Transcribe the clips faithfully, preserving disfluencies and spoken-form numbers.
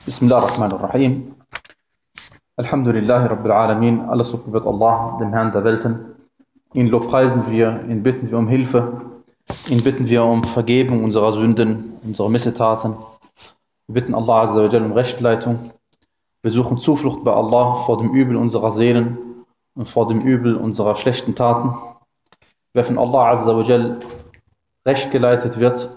Bismillah ar-Rahman ar-Rahim. Alhamdulillahi Rabbil Alamin. Alles Lob gebührt Allah, dem Herrn der Welten. Ihn lobpreisen wir, ihn bitten wir um Hilfe. Ihn bitten wir um Vergebung unserer Sünden, unserer Missetaten. Wir bitten Allah Azza wa Jalla um Rechtleitung. Wir suchen Zuflucht bei Allah vor dem Übel unserer Seelen und vor dem Übel unserer schlechten Taten. Wer von Allah Azza wa Jalla recht geleitet wird,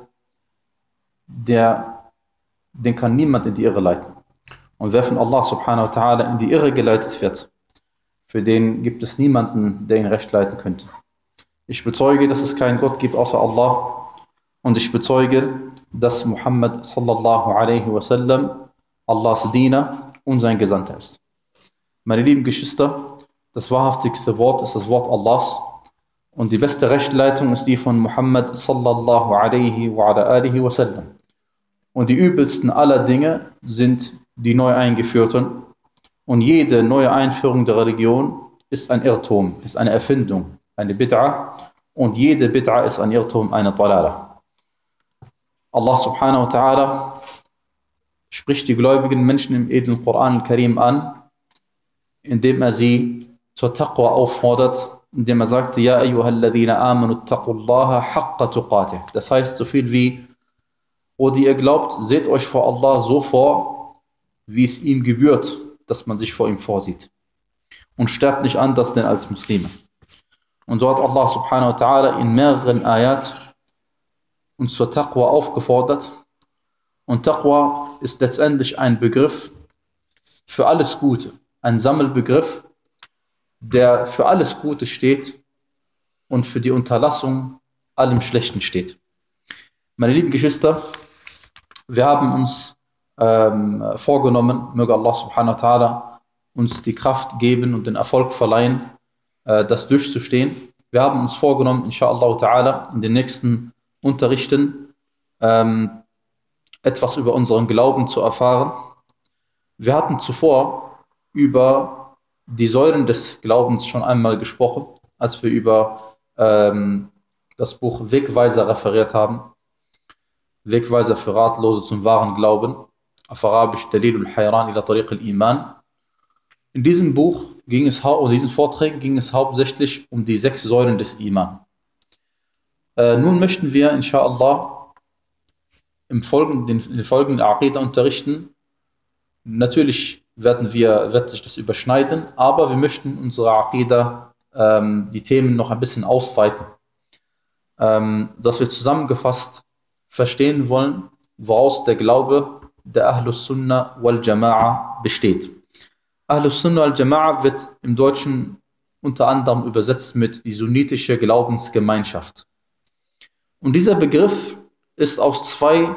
der den kann niemand in die Irre leiten. Und wer von Allah subhanahu wa ta'ala in die Irre geleitet wird, für den gibt es niemanden, der ihn recht leiten könnte. Ich bezeuge, dass es keinen Gott gibt außer Allah, und ich bezeuge, dass Muhammad sallallahu alaihi wasallam Allahs Diener und sein Gesandter ist. Meine lieben Geschwister, das wahrhaftigste Wort ist das Wort Allahs, und die beste Rechtleitung ist die von Muhammad sallallahu alaihi wa ala alihi wasallam. Und die übelsten aller Dinge sind die neu eingeführten. Und jede neue Einführung der Religion ist ein Irrtum, ist eine Erfindung, eine Bid'a. Und jede Bid'a ist ein Irrtum, eine Dalala. Allah subhanahu wa ta'ala spricht die gläubigen Menschen im edlen Koran al-Karim an, indem er sie zur Taqwa auffordert, indem er sagte, Ja ayyuhalladhina amanu taqullaha haqqa tuqatih. Das heißt so viel wie, O die ihr glaubt, seht euch vor Allah so vor, wie es ihm gebührt, dass man sich vor ihm vorsieht. Und sterbt nicht anders denn als Muslime. Und so hat Allah subhanahu wa ta'ala in mehreren Ayat uns zur Taqwa aufgefordert. Und Taqwa ist letztendlich ein Begriff für alles Gute. Ein Sammelbegriff, der für alles Gute steht und für die Unterlassung allem Schlechten steht. Meine lieben Geschwister, wir haben uns ähm, vorgenommen, möge Allah subhanahu wa ta'ala uns die Kraft geben und den Erfolg verleihen, äh, das durchzustehen. Wir haben uns vorgenommen, inshallah ta'ala, in den nächsten Unterrichten ähm, etwas über unseren Glauben zu erfahren. Wir hatten zuvor über die Säulen des Glaubens schon einmal gesprochen, als wir über ähm, das Buch Wegweiser referiert haben. Wegweiser für Ratlose zum wahren Glauben, auf Arabisch Dalilul Hayran ila Tariq al-Iman. In diesem Buch ging es, in diesen Vorträgen ging es hauptsächlich um die sechs Säulen des Iman. Äh, nun möchten wir, inshallah, im folgenden, in den folgenden Aqidah unterrichten. Natürlich werden wir, wird sich das überschneiden, aber wir möchten unsere Aqidah, ähm, die Themen noch ein bisschen ausweiten, ähm, dass wir zusammengefasst verstehen wollen, woraus der Glaube der Ahlus Sunnah wal Jama'a besteht. Ahlus Sunnah wal Jama'a wird im Deutschen unter anderem übersetzt mit die sunnitische Glaubensgemeinschaft. Und dieser Begriff ist aus zwei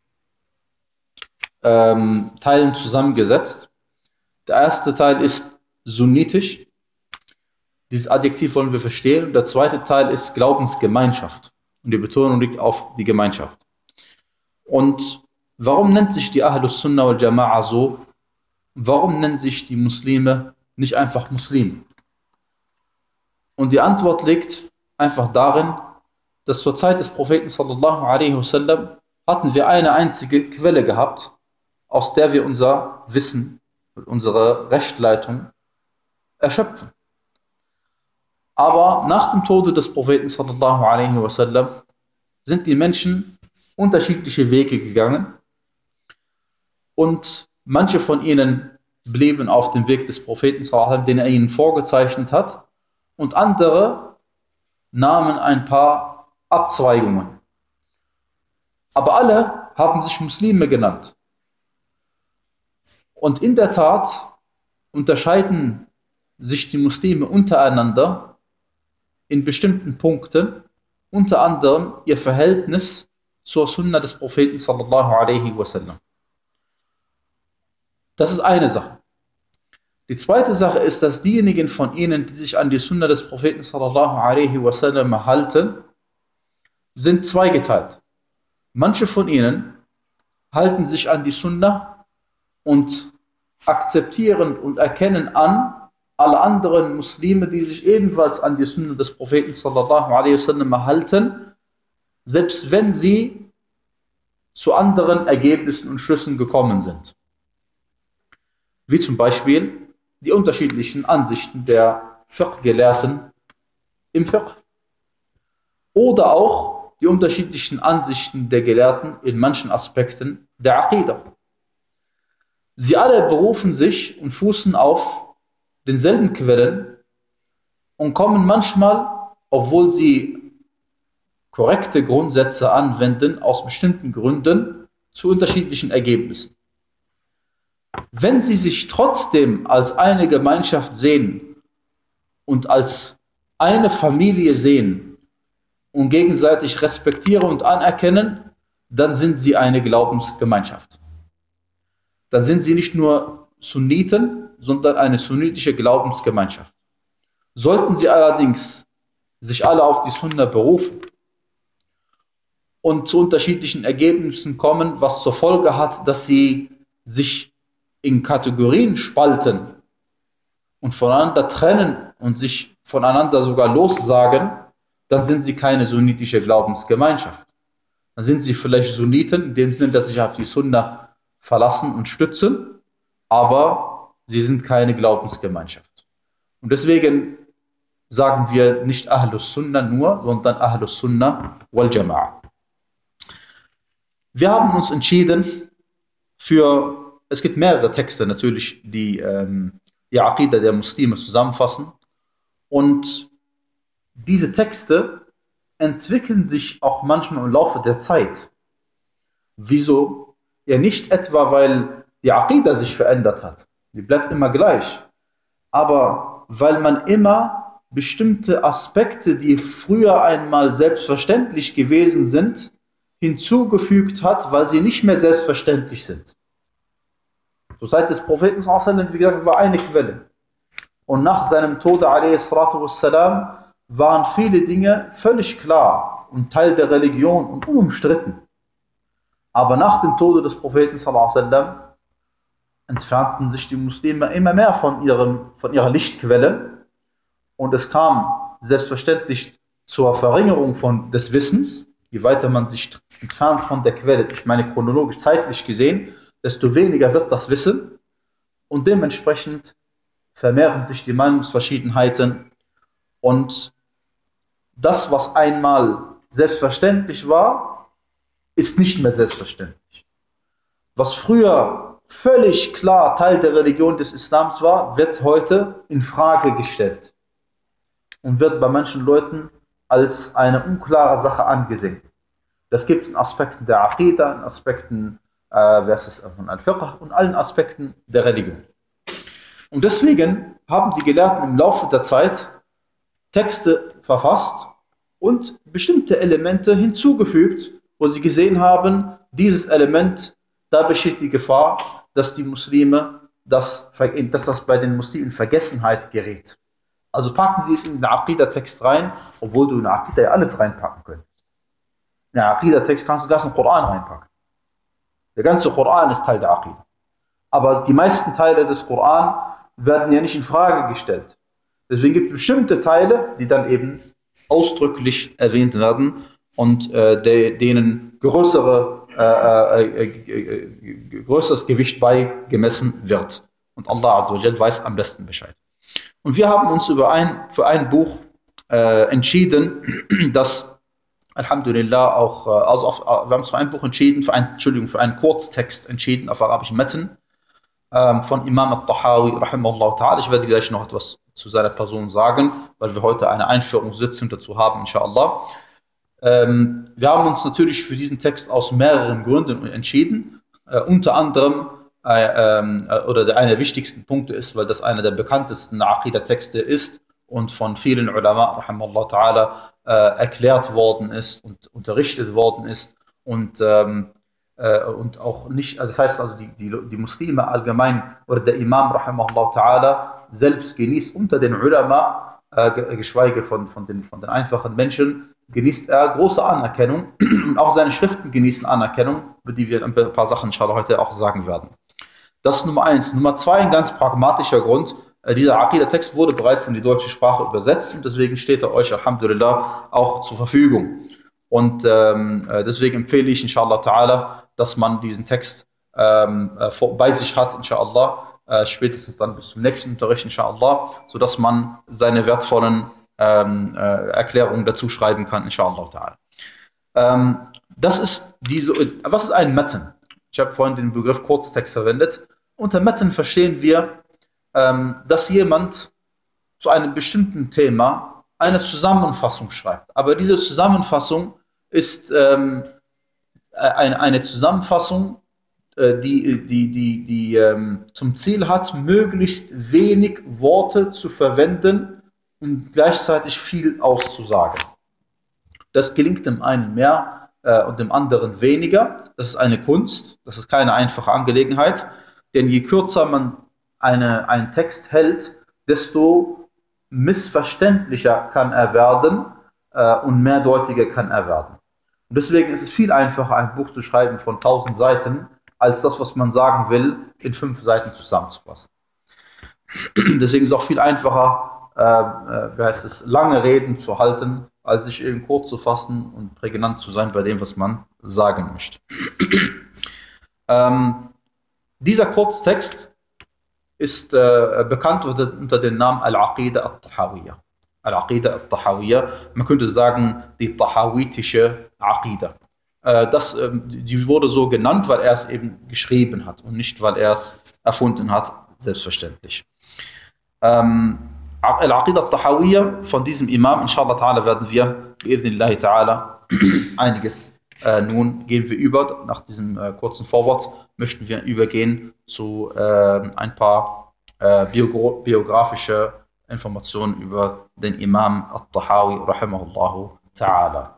ähm, Teilen zusammengesetzt. Der erste Teil ist sunnitisch. Dieses Adjektiv wollen wir verstehen. Und der zweite Teil ist Glaubensgemeinschaft. Und die Betonung liegt auf die Gemeinschaft. Und warum nennt sich die Ahlus Sunnah wal Jama'a so? Warum nennen sich die Muslime nicht einfach Muslime? Und die Antwort liegt einfach darin, dass zur Zeit des Propheten sallallahu alaihi wasallam hatten wir eine einzige Quelle gehabt, aus der wir unser Wissen und unsere Rechtleitung erschöpfen. Aber nach dem Tode des Propheten sallallahu alaihi wasallam sind die Menschen unterschiedliche Wege gegangen und manche von ihnen blieben auf dem Weg des Propheten sallallahu alaihi wasallam, den er ihnen vorgezeichnet hat, und andere nahmen ein paar Abzweigungen. Aber alle haben sich Muslime genannt. Und in der Tat unterscheiden sich die Muslime untereinander in bestimmten Punkten, unter anderem ihr Verhältnis zur Sunna des Propheten sallallahu alaihi wasallam. Das ist eine Sache. Die zweite Sache ist, dass diejenigen von ihnen, die sich an die Sunna des Propheten sallallahu alaihi wasallam halten, sind zweigeteilt. Manche von ihnen halten sich an die Sunna und akzeptieren und erkennen an, alle anderen Muslime, die sich ebenfalls an die Sunna des Propheten sallallahu alaihi wasallam halten, selbst wenn sie zu anderen Ergebnissen und Schlüssen gekommen sind. wie zum Beispiel die unterschiedlichen Ansichten der Fiqh-Gelehrten im Fiqh oder auch die unterschiedlichen Ansichten der Gelehrten in manchen Aspekten der Aqidah. Sie alle berufen sich und fußen auf denselben Quellen und kommen manchmal, obwohl sie korrekte Grundsätze anwenden, aus bestimmten Gründen zu unterschiedlichen Ergebnissen. Wenn sie sich trotzdem als eine Gemeinschaft sehen und als eine Familie sehen und gegenseitig respektieren und anerkennen, dann sind sie eine Glaubensgemeinschaft. Dann sind sie nicht nur Sunniten, sondern eine sunnitische Glaubensgemeinschaft. Sollten sie allerdings sich alle auf die Sunna berufen und zu unterschiedlichen Ergebnissen kommen, was zur Folge hat, dass sie sich in Kategorien spalten und voneinander trennen und sich voneinander sogar lossagen, dann sind sie keine sunnitische Glaubensgemeinschaft. Dann sind sie vielleicht Sunniten, in dem Sinne, dass sie sich auf die Sunna verlassen und stützen, aber sie sind keine Glaubensgemeinschaft. Und deswegen sagen wir nicht Ahlus Sunnah nur, sondern Ahlus Sunnah wal Jama'a. Wir haben uns entschieden für, es gibt mehrere Texte natürlich, die ähm, die Aqidah der Muslime zusammenfassen, und diese Texte entwickeln sich auch manchmal im Laufe der Zeit. Wieso? Ja, nicht etwa, weil die Aqidah sich verändert hat. Die bleibt immer gleich. Aber weil man immer bestimmte Aspekte, die früher einmal selbstverständlich gewesen sind, hinzugefügt hat, weil sie nicht mehr selbstverständlich sind. Zur Zeit des Propheten, wie gesagt, war eine Quelle. Und nach seinem Tode, wassalam, waren viele Dinge völlig klar und Teil der Religion und unumstritten. Aber nach dem Tode des Propheten sallam, entfernten sich die Muslime immer mehr von, ihrem, von ihrer Lichtquelle, und es kam selbstverständlich zur Verringerung von, des Wissens. Je weiter man sich entfernt von der Quelle, ich meine chronologisch, zeitlich gesehen, desto weniger wird das Wissen, und dementsprechend vermehren sich die Meinungsverschiedenheiten, und das, was einmal selbstverständlich war, ist nicht mehr selbstverständlich. Was früher völlig klar Teil der Religion des Islams war, wird heute in Frage gestellt und wird bei manchen Leuten als eine unklare Sache angesehen. Das gibt es in Aspekten der Aqidah, in Aspekten äh, von Al-Fiqh und allen Aspekten der Religion. Und deswegen haben die Gelehrten im Laufe der Zeit Texte verfasst und bestimmte Elemente hinzugefügt, wo sie gesehen haben, dieses Element, da besteht die Gefahr, dass die Muslime, dass, dass das bei den Muslimen in Vergessenheit gerät. Also packen sie es in den Aqidah-Text rein, obwohl du in den Aqidah ja alles reinpacken könntest. In den Aqidah-Text kannst du das in den Koran reinpacken. Der ganze Koran ist Teil der Aqidah. Aber die meisten Teile des Koran werden ja nicht in Frage gestellt. Deswegen gibt es bestimmte Teile, die dann eben ausdrücklich erwähnt werden und äh, de, denen größere, äh, äh, äh, größeres Gewicht beigemessen wird. Und Allah Azza wa Jal weiß am besten Bescheid. Und wir haben uns über ein, für ein Buch äh, entschieden, das Alhamdulillah auch, äh, also auf, wir haben uns für ein Buch entschieden, für ein, Entschuldigung, für einen Kurztext entschieden auf arabischen Metten ähm, von Imam al-Tahawi, rahimahullah ta'ala. Ich werde gleich noch etwas zu seiner Person sagen, weil wir heute eine Einführungssitzung dazu haben, inshallah. Ähm, wir haben uns natürlich für diesen Text aus mehreren Gründen entschieden. Äh, unter anderem, äh, äh, oder der einer der wichtigsten Punkte ist, weil das einer der bekanntesten Aqidah-Texte ist und von vielen Ulama, rahimahullah ta'ala, äh, erklärt worden ist und unterrichtet worden ist und, ähm, äh, und auch nicht, also das heißt also, die, die, die Muslime allgemein oder der Imam, rahimahullah ta'ala, selbst genießt unter den Ulama, äh, geschweige von, von, den, von den einfachen Menschen, genießt er große Anerkennung und auch seine Schriften genießen Anerkennung, über die wir ein paar Sachen inshallah heute auch sagen werden. Das ist Nummer eins. Nummer zwei, ein ganz pragmatischer Grund. Äh, dieser Aqidah-Text wurde bereits in die deutsche Sprache übersetzt und deswegen steht er euch, alhamdulillah, auch zur Verfügung. Und ähm, deswegen empfehle ich, inshallah ta'ala, dass man diesen Text ähm, bei sich hat, inshallah, äh, spätestens dann bis zum nächsten Unterricht, inshallah, sodass man seine wertvollen ähm, äh, Erklärungen dazu schreiben kann, inshallah. Ähm, das ist diese, was ist ein Matan? Ich habe vorhin den Begriff Kurztext verwendet. Unter Matan verstehen wir, ähm, dass jemand zu einem bestimmten Thema eine Zusammenfassung schreibt. Aber diese Zusammenfassung ist ähm, eine, eine Zusammenfassung, äh, die, die, die, die ähm, zum Ziel hat, möglichst wenig Worte zu verwenden und gleichzeitig viel auszusagen. Das gelingt dem einen mehr äh, und dem anderen weniger. Das ist eine Kunst, das ist keine einfache Angelegenheit, denn je kürzer man eine, einen Text hält, desto missverständlicher kann er werden äh, und mehrdeutiger kann er werden. Und deswegen ist es viel einfacher, ein Buch zu schreiben von tausend Seiten, als das, was man sagen will, in fünf Seiten zusammenzufassen. Deswegen ist es auch viel einfacher, äh, wie heißt es, lange Reden zu halten, als sich eben kurz zu fassen und prägnant zu sein bei dem, was man sagen möchte. ähm, dieser Kurztext ist äh, bekannt unter, unter dem Namen Al-Aqida al-Tahawiyya. Al-Aqida al-Tahawiyya, man könnte sagen, die tahawitische Aqida. Äh, das, äh, die wurde so genannt, weil er es eben geschrieben hat und nicht, weil er es erfunden hat, selbstverständlich. Ähm, Al-Aqida al-Tahawiyya von diesem Imam, inshallah ta'ala, werden wir, bi'idhnillahi ta'ala, einiges äh, nun gehen wir über. Nach diesem äh, kurzen Vorwort möchten wir übergehen zu äh, ein paar äh, bio biografische Informationen über den Imam al-Tahawi, rahimahullahu ta'ala.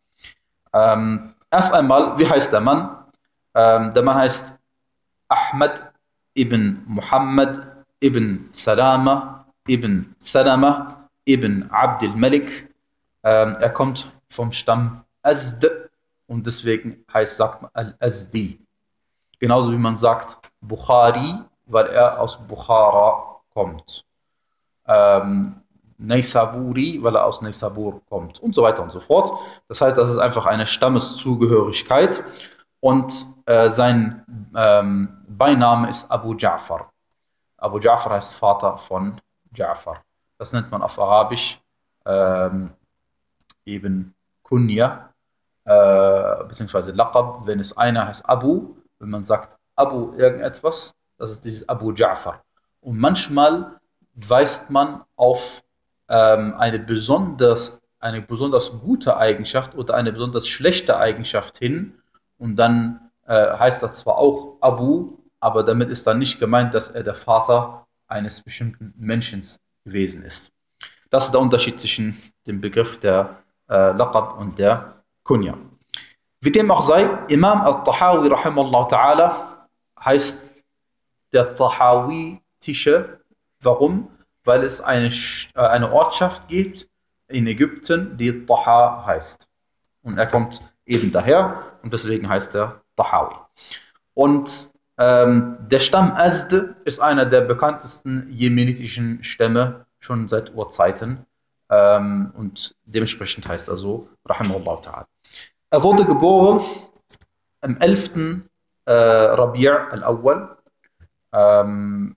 Ähm, erst einmal, wie heißt der Mann? Ähm, der Mann heißt Ahmad ibn Muhammad ibn Salama ibn Salama ibn Abdul Malik. Ähm, er kommt vom Stamm Azd und deswegen heißt, sagt man Al-Azdi. Genauso wie man sagt Bukhari, weil er aus Bukhara kommt. Ähm, Naysaburi, weil er aus Naysabur kommt und so weiter und so fort. Das heißt, das ist einfach eine Stammeszugehörigkeit und äh, sein ähm, Beiname ist Abu Ja'far. Abu Ja'far heißt Vater von Ja'far. Das nennt man auf Arabisch ähm, eben Kunya, äh, beziehungsweise Laqab, wenn es einer heißt Abu, wenn man sagt Abu irgendetwas, das ist dieses Abu Ja'far. Und manchmal weist man auf ähm, eine, besonders, eine besonders gute Eigenschaft oder eine besonders schlechte Eigenschaft hin und dann äh, heißt das zwar auch Abu, aber damit ist dann nicht gemeint, dass er der Vater eines bestimmten Menschen gewesen ist. Das ist der Unterschied zwischen dem Begriff der äh, Laqab und der Kunya. Wie dem auch sei, Imam al-Tahawi rahimahullah ta'ala heißt der Tahawitische. Warum? Weil es eine, eine Ortschaft gibt in Ägypten, die Taha heißt. Und er kommt eben daher und deswegen heißt er Tahawi. Und ähm, der Stamm Azd ist einer der bekanntesten jemenitischen Stämme schon seit Urzeiten. Ähm, und dementsprechend heißt er so, rahimahullah ta'ala. Er wurde geboren am elften Äh, Rabi' al-Awwal. Ähm,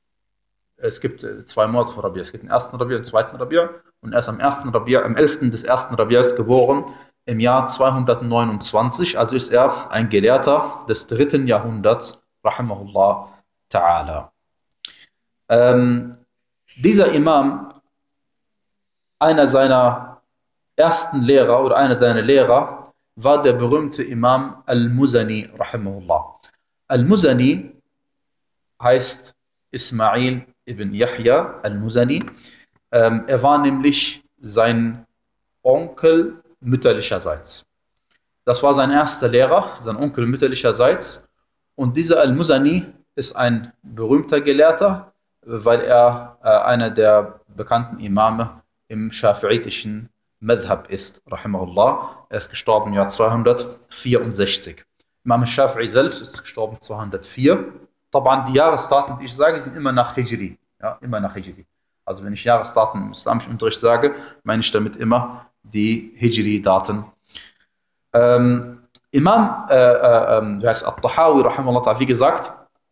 es gibt äh, zwei Monate von Rabi'. Es gibt den ersten Rabi' und den zweiten Rabi'. Und erst am ersten Rabi', am elften des ersten Rabi's geboren, im Jahr zweihundertneunundzwanzig. Also ist er ein Gelehrter des dritten Jahrhunderts, rahimahullah ta'ala. Ähm, dieser Imam, einer seiner ersten Lehrer oder einer seiner Lehrer, war der berühmte Imam Al-Muzani, rahimahullah. Al-Muzani heißt Ismail ibn Yahya Al-Muzani. Ähm, er war nämlich sein Onkel mütterlicherseits. Das war sein erster Lehrer, sein Onkel mütterlicherseits. Und dieser Al-Muzani ist ein berühmter Gelehrter, weil er äh, einer der bekannten Imame im schafi'itischen Madhab ist, rahimahullah. Er ist gestorben im Jahr zweihundertvierundsechzig. Imam Shafi'i selbst ist gestorben zweihundertvier. Taban, die Jahresdaten, die ich sage, sind immer nach Hijri. Ja, immer nach Hijri. Also wenn ich Jahresdaten im islamischen Unterricht sage, meine ich damit immer die Hijri-Daten. Ähm, Imam äh, äh, heißt Al-Tahawi, rahimahullah, wie gesagt,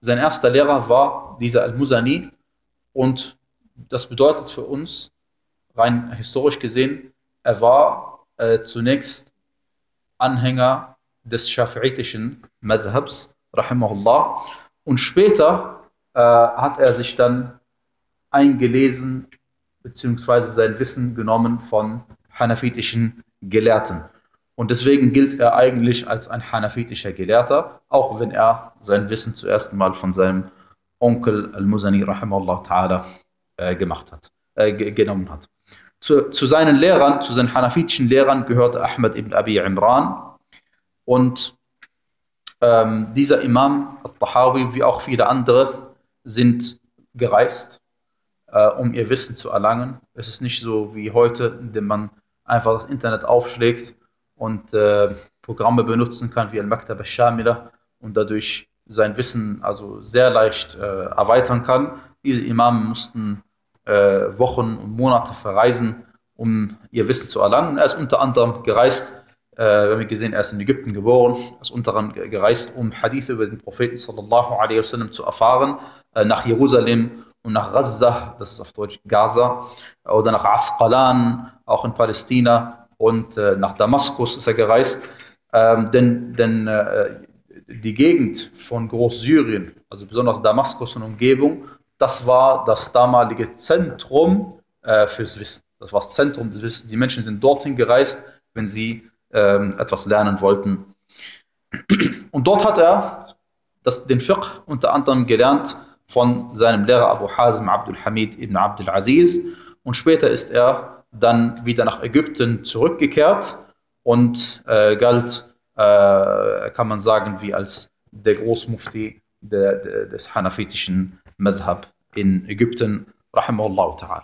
Sein erster Lehrer war dieser Al-Muzani, und das bedeutet für uns, rein historisch gesehen, er war äh, zunächst Anhänger des schafi'itischen Madhabs, rahimahullah, und später äh, hat er sich dann eingelesen, beziehungsweise sein Wissen genommen von hanafitischen Gelehrten. Und deswegen gilt er eigentlich als ein hanafitischer Gelehrter, auch wenn er sein Wissen zuerst mal von seinem Onkel Al-Muzani rahimahullah ta'ala äh, gemacht hat, äh, genommen hat. Zu, zu seinen Lehrern, zu seinen hanafitischen Lehrern gehörte Ahmad ibn Abi Imran, und ähm, dieser Imam al-Tahawi, wie auch viele andere, sind gereist, äh, um ihr Wissen zu erlangen. Es ist nicht so wie heute, indem man einfach das Internet aufschlägt und äh, Programme benutzen kann wie Al-Maktab al-Shamila und dadurch sein Wissen also sehr leicht äh, erweitern kann. Diese Imamen mussten äh, Wochen und Monate verreisen, um ihr Wissen zu erlangen. Er ist unter anderem gereist, äh, wir haben gesehen, er ist in Ägypten geboren, er ist unter anderem gereist, um Hadith über den Propheten sallallahu alaihi wasallam zu erfahren, äh, nach Jerusalem und nach Gaza, das ist auf Deutsch Gaza, oder nach Asqalan, auch in Palästina, und äh, nach Damaskus ist er gereist, ähm, denn, denn äh, die Gegend von Großsyrien, also besonders Damaskus und Umgebung, das war das damalige Zentrum äh, fürs Wissen. Das war das Zentrum des Wissens. Die Menschen sind dorthin gereist, wenn sie ähm, etwas lernen wollten. Und dort hat er das, den Fiqh unter anderem gelernt von seinem Lehrer Abu Hazim Abdul Hamid ibn Abdul Aziz. Und später ist er dann wieder nach Ägypten zurückgekehrt und äh, galt, äh, kann man sagen, wie als der Großmufti der, der, des hanafitischen Madhab in Ägypten, rahimahullah ta'ala.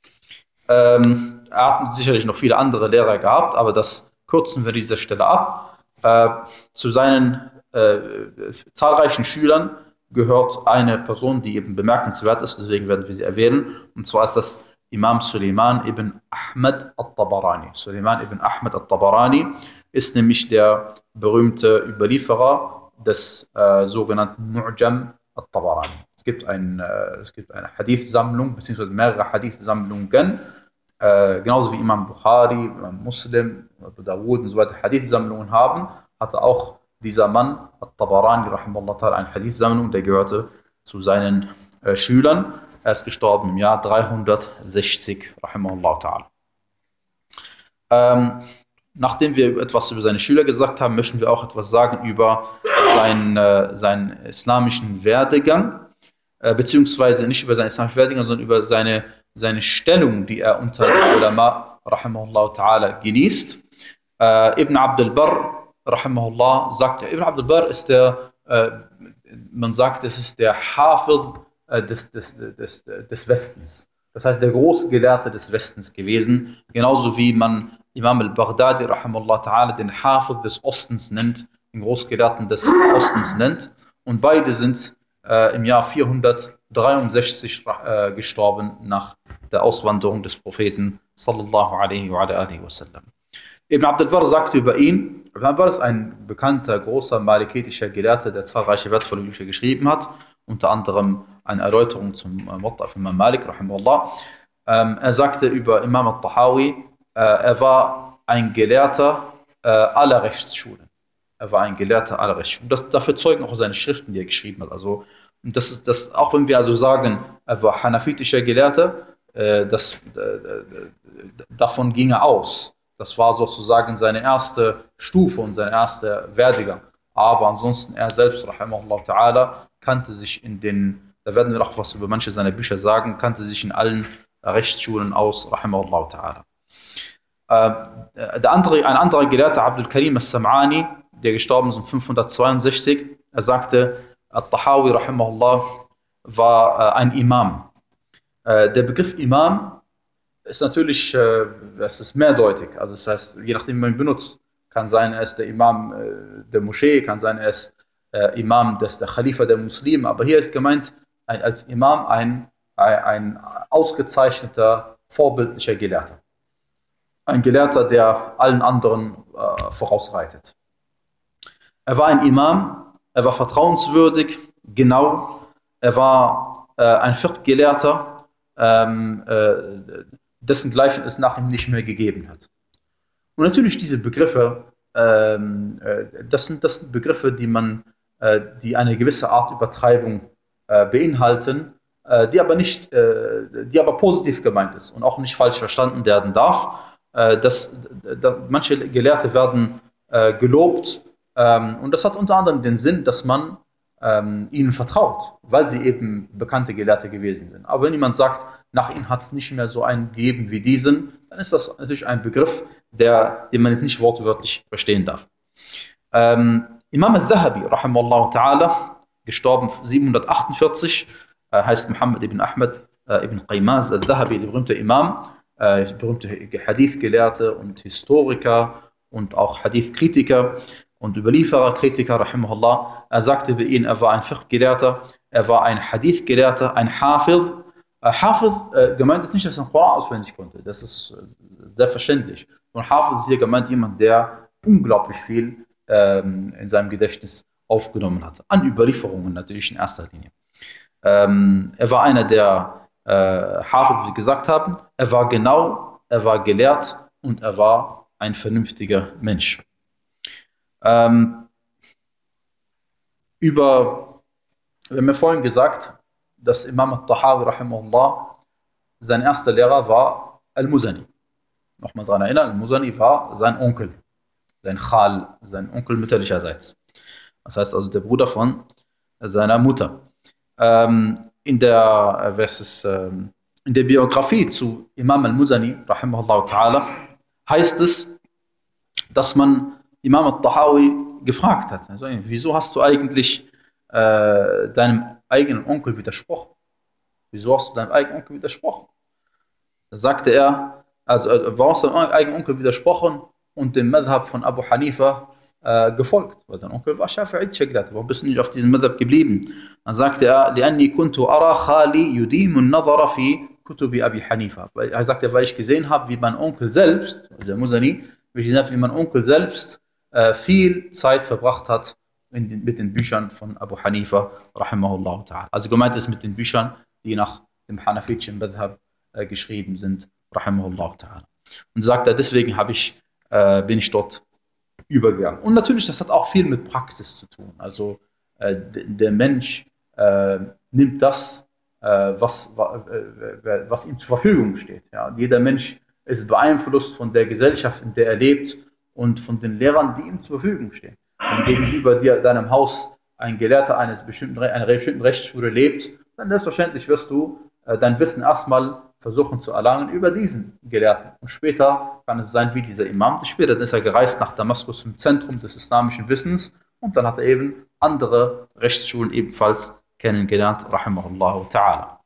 Ähm, er hat sicherlich noch viele andere Lehrer gehabt, aber das kürzen wir an dieser Stelle ab. Äh, zu seinen äh, zahlreichen Schülern gehört eine Person, die eben bemerkenswert ist, deswegen werden wir sie erwähnen, und zwar ist das Imam Suleiman ibn Ahmad al-Tabarani. Suleiman ibn Ahmad al-Tabarani ist nämlich der berühmte Überlieferer des äh, sogenannten Mu'jam al-Tabarani. Es gibt, ein, äh, es gibt eine Hadith-Sammlung, beziehungsweise mehrere Hadith-Sammlungen, äh, genauso wie Imam Bukhari, Imam Muslim, Abu Dawud und so weiter Hadith-Sammlungen haben, hatte auch dieser Mann, al-Tabarani, rahimahullah ta'ala, eine Hadith-Sammlung, der gehörte zu seinen äh, Schülern. Er ist gestorben im Jahr dreihundertsechzig, rahimahullah ta'ala. Ähm, nachdem wir etwas über seine Schüler gesagt haben, möchten wir auch etwas sagen über seinen, äh, seinen islamischen Werdegang, äh, beziehungsweise nicht über seinen islamischen Werdegang, sondern über seine, seine Stellung, die er unter den Ulama, rahimahullah ta'ala, genießt. Äh, Ibn Abdul Barr, rahimahullah, sagt, Ibn Abdul Barr ist der, äh, man sagt, es ist der Hafiz äh, des, des, des, des Westens. Das heißt, der Großgelehrte des Westens gewesen, genauso wie man Imam al-Baghdadi, rahimahullah ta'ala, den Hafiz des Ostens nennt, den Großgelehrten des Ostens nennt. Und beide sind äh, im Jahr vierhundertdreiundsechzig äh, gestorben nach der Auswanderung des Propheten sallallahu alaihi wa alihi wasallam. Ibn Abdul Barr sagte über ihn, Ibn Abdul Barr ist ein bekannter, großer malikitischer Gelehrter, der zahlreiche wertvolle Bücher geschrieben hat, unter anderem eine Erläuterung zum Muwatta von Imam Malik, rahimahullah. Ähm, er sagte über Imam al-Tahawi, äh, er war ein Gelehrter äh, aller Rechtsschulen. Er war ein Gelehrter aller Rechtsschulen. Das, dafür zeugen auch seine Schriften, die er geschrieben hat. Also, das ist das, auch wenn wir also sagen, er war hanafitischer Gelehrter, äh, das, äh, davon ging er aus. Das war sozusagen seine erste Stufe und sein erster Werdegang. Aber ansonsten, er selbst, rahimahullah ta'ala, kannte sich in den, da werden wir auch was über manche seiner Bücher sagen, kannte sich in allen Rechtsschulen aus, rahimahullah ta'ala. Äh, der andere, ein anderer Gelehrter, Abdul Karim al-Sam'ani, der gestorben ist um fünfhundertzweiundsechzig, er sagte, al-Tahawi, rahimahullah, war äh, ein Imam. Äh, der Begriff Imam ist natürlich, äh, es ist mehrdeutig. Also das heißt, je nachdem, wie man ihn benutzt, kann sein, er ist der Imam äh, der Moschee, kann sein, er ist äh, Imam, des, der Khalifa der Muslime. Aber hier ist gemeint, ein, als Imam ein, ein, ein ausgezeichneter, vorbildlicher Gelehrter. Ein Gelehrter, der allen anderen äh, vorausreitet. Er war ein Imam, er war vertrauenswürdig, genau, er war äh, ein Fiqh-Gelehrter, ähm, äh, dessen Gleichen es nach ihm nicht mehr gegeben hat. Und natürlich diese Begriffe, ähm, äh, das, sind, das sind Begriffe, die man, äh, die eine gewisse Art Übertreibung äh, beinhalten, äh, die aber nicht, äh, die aber positiv gemeint ist und auch nicht falsch verstanden werden darf. Äh, dass, dass manche Gelehrte werden äh, gelobt, ähm, und das hat unter anderem den Sinn, dass man ähm, ihnen vertraut, weil sie eben bekannte Gelehrte gewesen sind. Aber wenn jemand sagt, nach ihnen hat es nicht mehr so einen gegeben wie diesen, dann ist das natürlich ein Begriff, der, den man nicht wortwörtlich verstehen darf. Ähm, Imam al-Dhahabi, rahimahullah ta'ala, gestorben siebenhundertachtundvierzig, äh, heißt Muhammad ibn Ahmad äh, ibn Qaymaz al-Dhahabi, der berühmte Imam, äh, berühmte Hadith-Gelehrte und Historiker und auch Hadith-Kritiker und Überlieferer-Kritiker, rahimahullah. Er sagte über ihn, er war ein Fiqh-Gelehrter, er war ein Hadith-Gelehrter, ein Hafiz. Äh, Hafiz, äh, gemeint ist nicht, dass er den Koran auswendig konnte, das ist äh, selbstverständlich. Und Hafiz ist hier gemeint jemand, der unglaublich viel ähm, in seinem Gedächtnis aufgenommen hat. An Überlieferungen natürlich in erster Linie. Ähm, er war einer der äh, Hafiz, wie wir gesagt haben. Er war genau, er war gelehrt und er war ein vernünftiger Mensch. Ähm, über, wir haben ja vorhin gesagt, dass Imam al-Tahawi, rahimahullah, sein erster Lehrer war Al-Muzani. Nochmal daran erinnern, Al-Muzani war sein Onkel, sein Khal, sein Onkel mütterlicherseits. Das heißt also der Bruder von seiner Mutter. Ähm, in, der, äh, ist, ähm, in der Biografie zu Imam Al-Muzani, rahimahullah ta'ala, heißt es, dass man Imam al-Tahawi gefragt hat, also, wieso hast du eigentlich äh, deinem eigenen Onkel widersprochen? Wieso hast du deinem eigenen Onkel widersprochen? Da sagte er, also äh, warum hast du deinem eigenen Onkel widersprochen und dem Madhab von Abu Hanifa äh, gefolgt? Weil dein Onkel war Schafi'itischer Gelehrter. Warum bist du nicht auf diesem Madhab geblieben? Dann sagte er, لأني كنت أرى خالي يديم النظر في كتب أبي حنيفة. Weil er sagte, weil ich gesehen habe, wie mein Onkel selbst, also der Muzani, wie ich gesehen habe, wie mein Onkel selbst äh, viel Zeit verbracht hat in den, mit den Büchern von Abu Hanifa, rahimahullah ta'ala. Also gemeint ist mit den Büchern, die nach dem Hanafitischen Madhab äh, geschrieben sind, rahimahullah ta'ala. Und sagt er, deswegen habe ich, äh, bin ich dort übergegangen. Und natürlich, das hat auch viel mit Praxis zu tun. Also äh, der Mensch äh, nimmt das, äh, was, äh, was ihm zur Verfügung steht. Ja? Jeder Mensch ist beeinflusst von der Gesellschaft, in der er lebt und von den Lehrern, die ihm zur Verfügung stehen. Wenn gegenüber dir, deinem Haus, ein Gelehrter eines bestimmten, einer bestimmten Rechtsschule lebt, dann selbstverständlich wirst du äh, dein Wissen erstmal versuchen zu erlangen über diesen Gelehrten. Und später kann es sein wie dieser Imam. Später ist er gereist nach Damaskus zum Zentrum des islamischen Wissens und dann hat er eben andere Rechtsschulen ebenfalls kennengelernt, rahimahullahu ta'ala.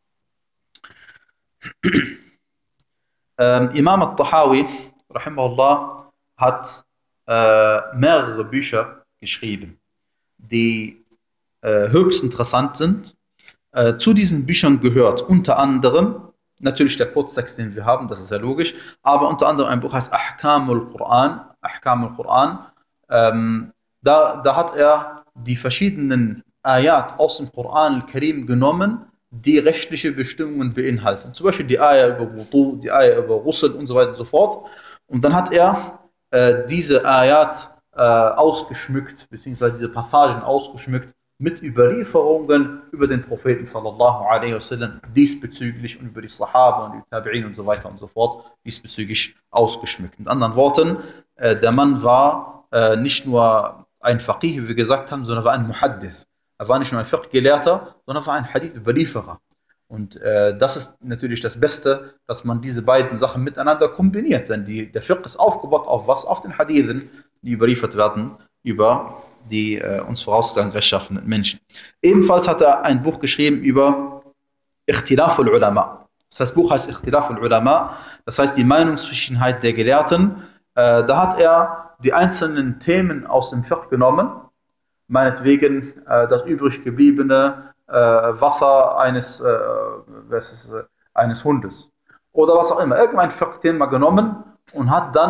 ähm, Imam al-Tahawi, rahimahullah, hat äh, mehrere Bücher geschrieben, die äh, höchst interessant sind. Äh, zu diesen Büchern gehört unter anderem natürlich der Kurztext, den wir haben, das ist ja logisch, aber unter anderem ein Buch heißt Ahkamul Quran. Ahkamul Quran. Ähm, da, da hat er die verschiedenen Ayat aus dem Koran al-Karim genommen, die rechtliche Bestimmungen beinhalten. Zum Beispiel die Ayat über Wudu, die Ayat über Ghusl und so weiter und so fort. Und dann hat er äh, diese Ayat äh, ausgeschmückt, beziehungsweise diese Passagen ausgeschmückt mit Überlieferungen über den Propheten sallallahu alaihi wasallam diesbezüglich und über die Sahaba und die Tabi'in und so weiter und so fort diesbezüglich ausgeschmückt. Mit anderen Worten, äh, der Mann war äh, nicht nur ein Faqih, wie wir gesagt haben, sondern war ein Muhaddith. Er war nicht nur ein Fiqh-Gelehrter, sondern war ein Hadith-Überlieferer. Und äh, das ist natürlich das Beste, dass man diese beiden Sachen miteinander kombiniert. Denn die, der Fiqh ist aufgebaut auf was? Auf den Hadithen, die überliefert werden über die äh, uns vorausgegangen rechtschaffenen Menschen. Ebenfalls hat er ein Buch geschrieben über Ikhtilaf al-Ulama. Das heißt, das Buch heißt Ikhtilaf al-Ulama, das heißt die Meinungsverschiedenheit der Gelehrten. Äh, da hat er die einzelnen Themen aus dem Fiqh genommen, meinetwegen äh, das übrig gebliebene äh, Wasser eines, äh, was ist, äh, eines Hundes oder was auch immer, irgendein Fiqh-Thema genommen und hat dann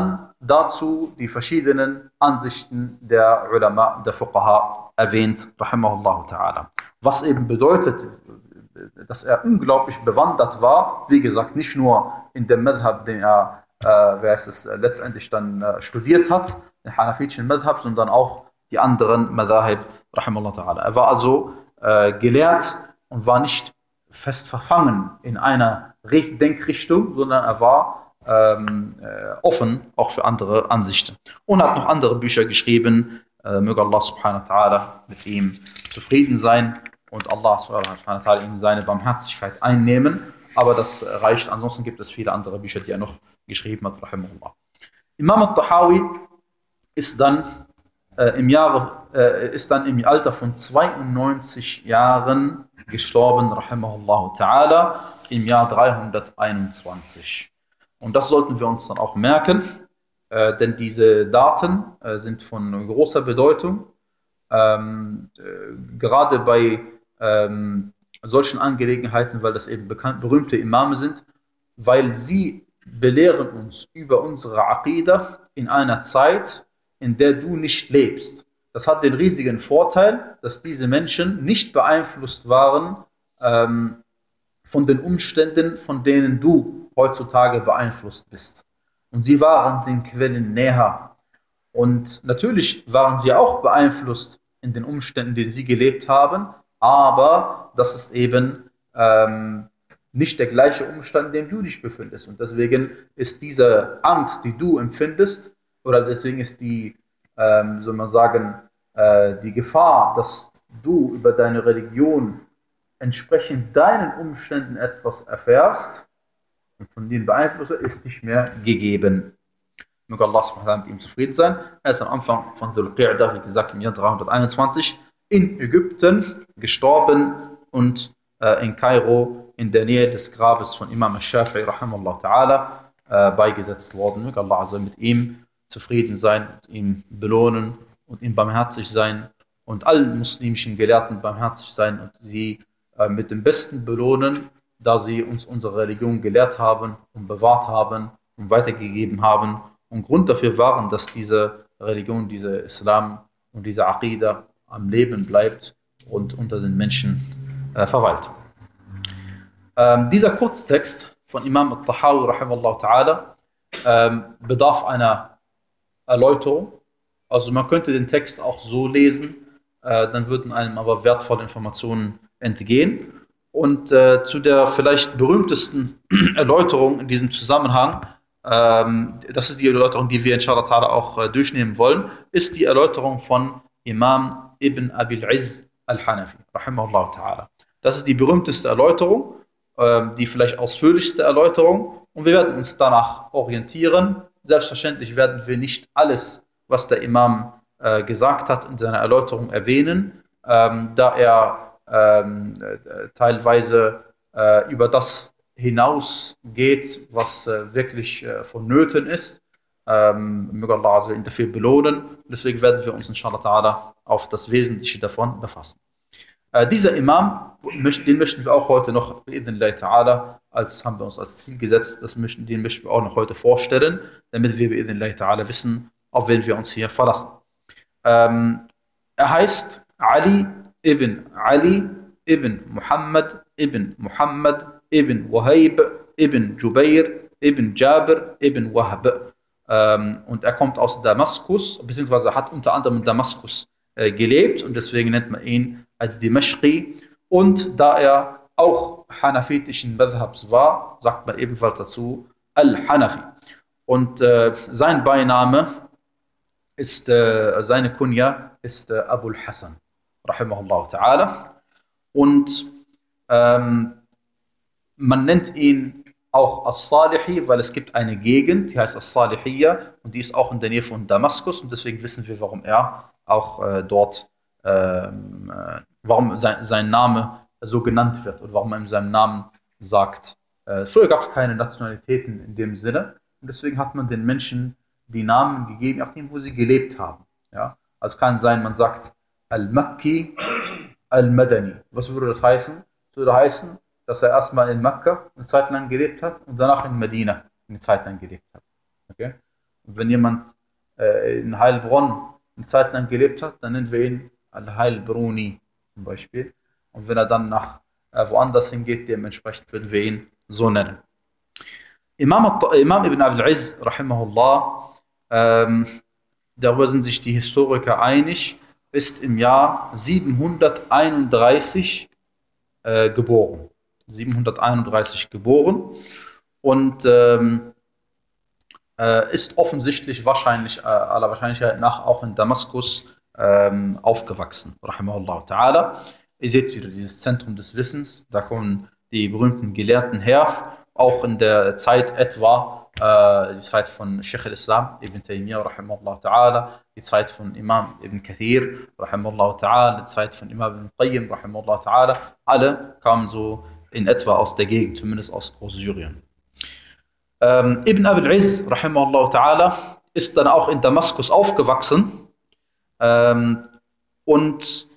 dazu die verschiedenen Ansichten der Ulama, der Fuqaha erwähnt, rahimahullah ta'ala. Was eben bedeutet, dass er unglaublich bewandert war, wie gesagt, nicht nur in dem Madhab, den er, äh, wer ist es, äh, letztendlich dann äh, studiert hat, den hanafitischen Madhab, sondern auch die anderen Madhahib, rahimahullah ta'ala. Er war also äh, gelehrt und war nicht fest verfangen in einer Denkrichtung, sondern er war ähm, äh, offen auch für andere Ansichten. Und hat noch andere Bücher geschrieben. Äh, möge Allah subhanahu wa ta'ala mit ihm zufrieden sein und Allah subhanahu wa ta'ala ihm seine Barmherzigkeit einnehmen. Aber das reicht. Ansonsten gibt es viele andere Bücher, die er noch geschrieben hat. Rahimahullah. Imam al-Tahawi ist dann äh, im Jahre, äh, ist dann im Alter von zweiundneunzig Jahren gestorben, rahimahullah ta'ala, im Jahr dreihunderteinundzwanzig. Und das sollten wir uns dann auch merken, äh, denn diese Daten äh, sind von großer Bedeutung. Ähm, äh, gerade bei ähm, solchen Angelegenheiten, weil das eben bekannt, berühmte Imame sind, weil sie belehren uns über unsere Aqidah in einer Zeit, in der du nicht lebst. Das hat den riesigen Vorteil, dass diese Menschen nicht beeinflusst waren ähm, von den Umständen, von denen du heutzutage beeinflusst bist. Und sie waren den Quellen näher. Und natürlich waren sie auch beeinflusst in den Umständen, in denen sie gelebt haben, aber das ist eben ähm, nicht der gleiche Umstand, in dem du dich befindest. Und deswegen ist diese Angst, die du empfindest, oder deswegen ist die, ähm, soll man sagen, äh, die Gefahr, dass du über deine Religion entsprechend deinen Umständen etwas erfährst und von denen beeinflusst, ist nicht mehr gegeben. Möge Allah subhanahu wa ta'ala mit ihm zufrieden sein. Er ist am Anfang von Dhul Qa'dah, wie gesagt, im Jahr dreihunderteinundzwanzig in Ägypten gestorben und äh, in Kairo in der Nähe des Grabes von Imam al-Shafi'i rahimahullah ta'ala äh, beigesetzt worden. Möge Allah also mit ihm zufrieden sein und ihm belohnen und ihm barmherzig sein und allen muslimischen Gelehrten barmherzig sein und sie äh, mit dem Besten belohnen, da sie uns unsere Religion gelehrt haben und bewahrt haben und weitergegeben haben und Grund dafür waren, dass diese Religion, dieser Islam und diese Aqidah am Leben bleibt und unter den Menschen äh, verweilt. Ähm, dieser Kurztext von Imam al-Tahawi rahimahullah ta'ala ähm, bedarf einer Erläuterung. Also man könnte den Text auch so lesen, äh, dann würden einem aber wertvolle Informationen entgehen. Und äh, zu der vielleicht berühmtesten Erläuterung in diesem Zusammenhang, ähm, das ist die Erläuterung, die wir inshallah ta'ala auch äh, durchnehmen wollen, ist die Erläuterung von Imam Ibn Abil Izz al-Hanafi, rahimahullah ta'ala. Das ist die berühmteste Erläuterung, äh, die vielleicht ausführlichste Erläuterung, und wir werden uns danach orientieren. Selbstverständlich werden wir nicht alles, was der Imam äh, gesagt hat, in seiner Erläuterung erwähnen, ähm, da er ähm, äh, teilweise äh, über das hinausgeht, was äh, wirklich äh, vonnöten ist. Ähm, möge Allah also ihn dafür belohnen. Deswegen werden wir uns inshallah ta'ala auf das Wesentliche davon befassen. Äh, dieser Imam, den möchten wir auch heute noch, bi'idhnillah ta'ala, als haben wir uns als Ziel gesetzt, das möchten, den möchten wir auch noch heute vorstellen, damit wir bi'idhnillah ta'ala wissen, auf wen wir uns hier verlassen. Ähm, er heißt Ali ibn Ali ibn Muhammad ibn Muhammad ibn Wahib ibn Jubair ibn Jabir ibn Wahb. Ähm, und er kommt aus Damaskus, beziehungsweise hat unter anderem in Damaskus äh, gelebt, und deswegen nennt man ihn Ad-Dimashqi. Und da er auch hanafitischen Madhabs war, sagt man ebenfalls dazu Al-Hanafi. Und äh, sein Beiname ist, äh, seine Kunja ist äh, Abul Hassan, rahimahullah ta'ala. Und ähm, man nennt ihn auch As-Salihi, weil es gibt eine Gegend, die heißt As-Salihiyya, und die ist auch in der Nähe von Damaskus, und deswegen wissen wir, warum er auch äh, dort, äh, warum sein, sein Name so genannt wird und warum man in seinem Namen sagt. Äh, früher gab es keine Nationalitäten in dem Sinne, und deswegen hat man den Menschen die Namen gegeben, nachdem wo sie gelebt haben. Ja? Also kann sein, man sagt Al-Makki, Al-Madani. Was würde das heißen? Das würde heißen, dass er erstmal in Mekka eine Zeit lang gelebt hat und danach in Medina eine Zeit lang gelebt hat. Okay? Und wenn jemand äh, in Heilbronn eine Zeit lang gelebt hat, dann nennen wir ihn Al-Heilbruni zum Beispiel. Und wenn er dann nach äh, woanders hingeht, dementsprechend würden wir ihn so nennen. Imam, Imam Ibn Abil Izz, rahimahullah, ähm, darüber sind sich die Historiker einig, ist im Jahr siebenhunderteinunddreißig äh, geboren. siebenhunderteinunddreißig geboren und ähm, äh, ist offensichtlich wahrscheinlich, äh, aller Wahrscheinlichkeit nach, auch in Damaskus ähm, aufgewachsen, rahimahullah ta'ala. Ihr seht wieder dieses Zentrum des Wissens, da kommen die berühmten Gelehrten her, auch in der Zeit etwa, äh, die Zeit von Sheikh al-Islam, Ibn Taymiyyah, rahimahullah ta'ala, die Zeit von Imam Ibn Kathir, rahimahullah ta'ala, die Zeit von Imam Ibn Qayyim, rahimahullah ta'ala, alle kamen so in etwa aus der Gegend, zumindest aus Großsyrien. Ähm, Ibn Abil Izz, rahimahullah ta'ala, ist dann auch in Damaskus aufgewachsen ähm, und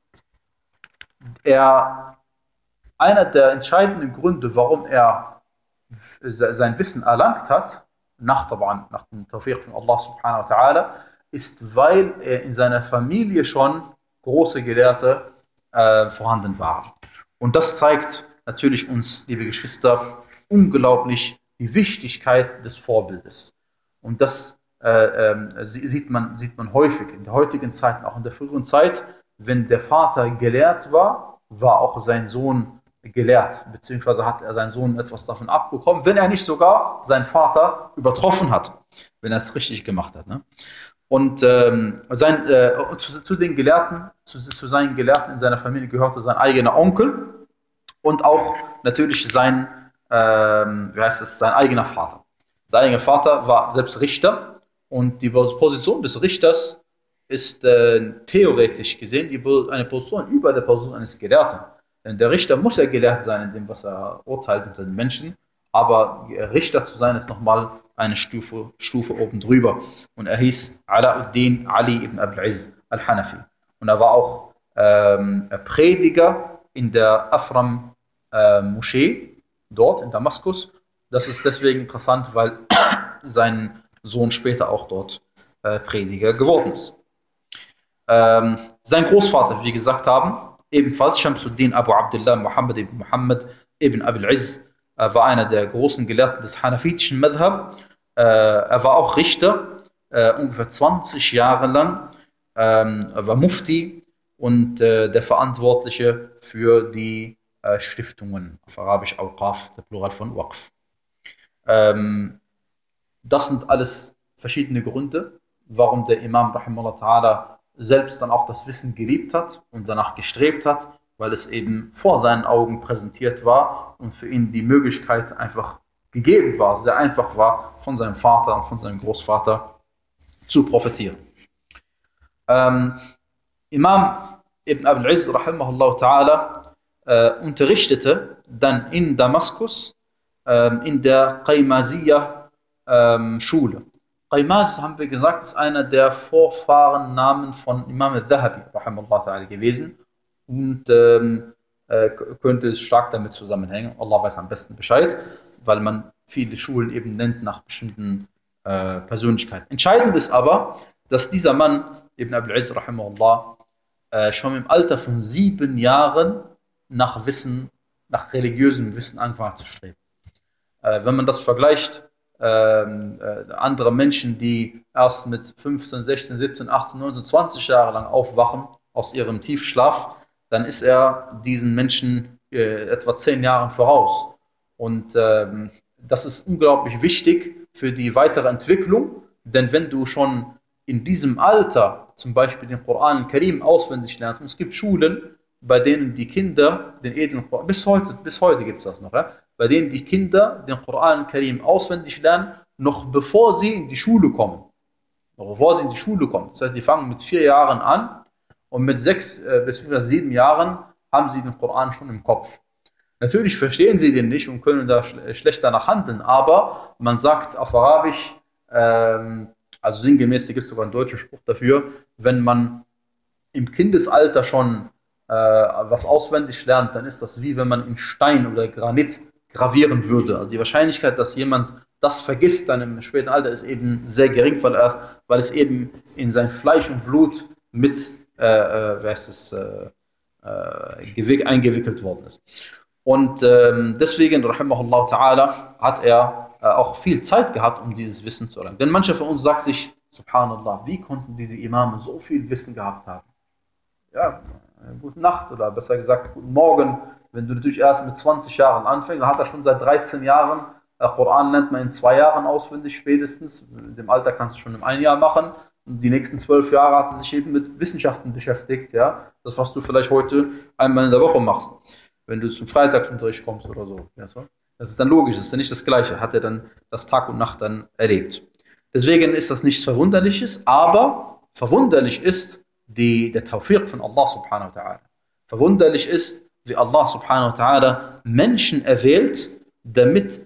er, einer der entscheidenden Gründe, warum er sein Wissen erlangt hat, nach, nach dem Tawfiq von Allah subhanahu wa ta'ala, ist, weil er in seiner Familie schon große Gelehrte äh, vorhanden waren. Und das zeigt natürlich uns, liebe Geschwister, unglaublich die Wichtigkeit des Vorbildes. Und das äh, äh, sieht man, sieht man häufig in der heutigen Zeit, auch in der früheren Zeit, wenn der Vater gelehrt war, war auch sein Sohn gelehrt, beziehungsweise hat er seinen Sohn etwas davon abbekommen, wenn er nicht sogar seinen Vater übertroffen hat, wenn er es richtig gemacht hat. Ne? Und ähm, sein, äh, zu, zu den Gelehrten, zu, zu seinen Gelehrten in seiner Familie gehörte sein eigener Onkel und auch natürlich sein, ähm, wie heißt es, sein eigener Vater. Sein eigener Vater war selbst Richter und die Position des Richters ist äh, theoretisch gesehen die, eine Position über der Position eines Gelehrten. Denn der Richter muss ja gelehrt sein in dem, was er urteilt unter den Menschen, aber Richter zu sein ist nochmal eine Stufe, Stufe oben drüber. Und er hieß Alauddin Ali ibn Abil Izz al-Hanafi. Und er war auch ähm, Prediger in der Afram-Moschee, äh, dort in Damaskus. Das ist deswegen interessant, weil sein Sohn später auch dort äh, Prediger geworden ist. Ähm, sein Großvater, wie wir gesagt haben, ebenfalls Shamsuddin Abu Abdullah Muhammad ibn Muhammad ibn Abil Izz, er war einer der großen Gelehrten des hanafitischen Madhab. Äh, er war auch Richter, äh, ungefähr zwanzig Jahre lang. Ähm, er war Mufti und äh, der Verantwortliche für die äh, Stiftungen, auf Arabisch Awqaf, der Plural von Waqf. Ähm, das sind alles verschiedene Gründe, warum der Imam rahimahullah ta'ala selbst dann auch das Wissen geliebt hat und danach gestrebt hat, weil es eben vor seinen Augen präsentiert war und für ihn die Möglichkeit einfach gegeben war, sehr einfach war, von seinem Vater und von seinem Großvater zu profitieren. Ähm, Imam Ibn Abil Izz rahimahullah ta'ala äh, unterrichtete dann in Damaskus äh, in der Qaymaziyya äh, Schule. Qaymaz, haben wir gesagt, ist einer der Vorfahrennamen von Imam al-Dhahabi rahimahullah ta'ala gewesen und ähm, äh, könnte es stark damit zusammenhängen. Allah weiß am besten Bescheid, weil man viele Schulen eben nennt nach bestimmten äh, Persönlichkeiten. Entscheidend ist aber, dass dieser Mann, Ibn Abil Izz rahimahullah, äh, schon im Alter von sieben Jahren nach Wissen, nach religiösem Wissen angefangen hat zu streben. Äh, wenn man das vergleicht, Ähm, äh, andere Menschen, die erst mit fünfzehn, sechzehn, siebzehn, achtzehn, neunzehn, zwanzig Jahre lang aufwachen aus ihrem Tiefschlaf, dann ist er diesen Menschen äh, etwa zehn Jahren voraus. Und ähm, das ist unglaublich wichtig für die weitere Entwicklung, denn wenn du schon in diesem Alter zum Beispiel den Koran al-Karim auswendig lernst, und es gibt Schulen, bei denen die Kinder den edlen Koran, bis heute, bis heute gibt es das noch, ja? Bei denen die Kinder den Koran al-Karim auswendig lernen, noch bevor sie in die Schule kommen. Noch bevor sie in die Schule kommen. Das heißt, die fangen mit vier Jahren an und mit sechs äh, bis sieben Jahren haben sie den Koran schon im Kopf. Natürlich verstehen sie den nicht und können da schl schlecht danach handeln, aber man sagt auf Arabisch, ähm, also sinngemäß, da gibt es sogar einen deutschen Spruch dafür, wenn man im Kindesalter schon äh, was auswendig lernt, dann ist das wie wenn man in Stein oder Granit gravieren würde. Also die Wahrscheinlichkeit, dass jemand das vergisst dann im späten Alter, ist eben sehr gering, weil, er, weil es eben in sein Fleisch und Blut mit äh, äh, wie heißt es, äh, äh, eingewickelt worden ist. Und ähm, deswegen, rahimahullah ta'ala, hat er äh, auch viel Zeit gehabt, um dieses Wissen zu erlangen. Denn manche von uns sagt sich, subhanallah, wie konnten diese Imame so viel Wissen gehabt haben? Ja, gute Nacht oder besser gesagt, guten Morgen. Wenn du natürlich erst mit zwanzig Jahren anfängst, dann hat er schon seit dreizehn Jahren, der Koran lernt man in zwei Jahren auswendig spätestens. In dem Alter kannst du schon in einem Jahr machen. Und die nächsten zwölf Jahre hat er sich eben mit Wissenschaften beschäftigt. Ja? Das, was du vielleicht heute einmal in der Woche machst, wenn du zum Freitagsunterricht kommst oder so. Ja, so. Das ist dann logisch, das ist ja nicht das Gleiche. Hat er dann das Tag und Nacht dann erlebt. Deswegen ist das nichts Verwunderliches, aber verwunderlich ist die, der Tawfiq von Allah subhanahu wa ta'ala. Verwunderlich ist, wie Allah subhanahu wa ta'ala Menschen erwählt, damit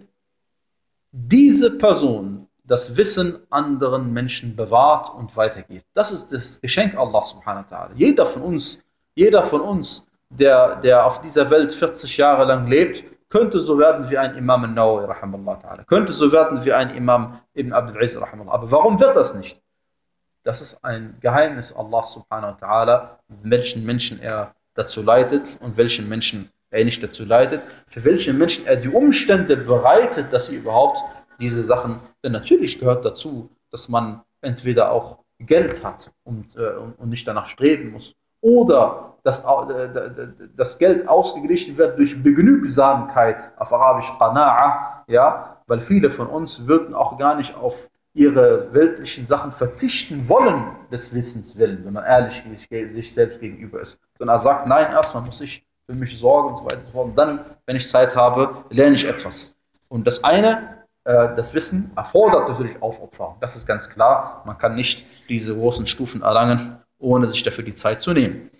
diese Person das Wissen anderen Menschen bewahrt und weitergeht. Das ist das Geschenk Allah subhanahu wa ta'ala. Jeder von uns, jeder von uns, der, der auf dieser Welt vierzig Jahre lang lebt, könnte so werden wie ein Imam al-Nawawi, rahimahullah ta'ala. Könnte so werden wie ein Imam Ibn Abdul Aziz, rahimahullah. Aber warum wird das nicht? Das ist ein Geheimnis Allah subhanahu wa ta'ala, welchen Menschen er dazu leitet und welchen Menschen er nicht dazu leitet, für welche Menschen er die Umstände bereitet, dass sie überhaupt diese Sachen, denn natürlich gehört dazu, dass man entweder auch Geld hat und, äh, und nicht danach streben muss, oder dass äh, das Geld ausgeglichen wird durch Begnügsamkeit, auf Arabisch Qana'a, ja, weil viele von uns würden auch gar nicht auf ihre weltlichen Sachen verzichten wollen, des Wissens willen, wenn man ehrlich sich selbst gegenüber ist. Sondern er sagt, nein, erstmal muss ich für mich sorgen und so weiter und so fort. Und dann, wenn ich Zeit habe, lerne ich etwas. Und das eine, äh, das Wissen erfordert natürlich Aufopferung. Das ist ganz klar. Man kann nicht diese großen Stufen erlangen, ohne sich dafür die Zeit zu nehmen.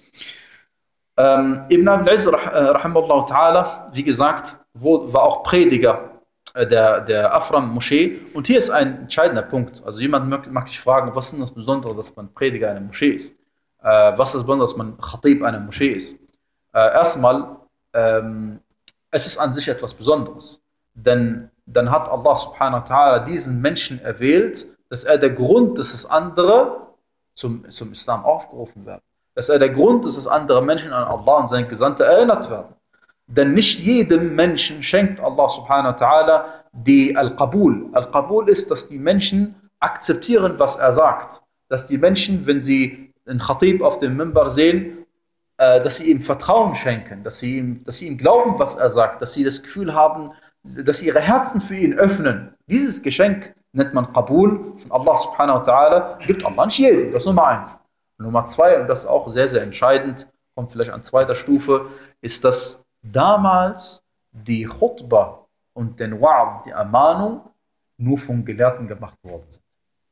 Ähm, Ibn Abdul Aziz, rahimahullah ta'ala, wie gesagt, wo, war auch Prediger der, der Afram-Moschee. Und hier ist ein entscheidender Punkt. Also jemand mag, mag sich fragen, was ist denn das Besondere, dass man Prediger einer Moschee ist? Äh, was ist das Besondere, dass man Khatib einer Moschee ist? Äh, erstmal, ähm, es ist an sich etwas Besonderes. Denn dann hat Allah subhanahu wa ta'ala diesen Menschen erwählt, dass er der Grund ist, dass andere zum, zum Islam aufgerufen werden. Dass er der Grund ist, dass andere Menschen an Allah und seinen Gesandten erinnert werden. Denn nicht jedem Menschen schenkt Allah subhanahu wa ta'ala die Al-Qabul. Al-Qabul ist, dass die Menschen akzeptieren, was er sagt. Dass die Menschen, wenn sie einen Khatib auf dem Minbar sehen, äh, dass sie ihm Vertrauen schenken, dass sie ihm, dass sie ihm glauben, was er sagt, dass sie das Gefühl haben, dass sie ihre Herzen für ihn öffnen. Dieses Geschenk nennt man Qabul von Allah subhanahu wa ta'ala, gibt Allah nicht jedem. Das ist Nummer eins. Nummer zwei, und das ist auch sehr, sehr entscheidend, kommt vielleicht an zweiter Stufe, ist, dass damals die Khutbah und den Wa'ad, die Ermahnung, nur von Gelehrten gemacht worden sind.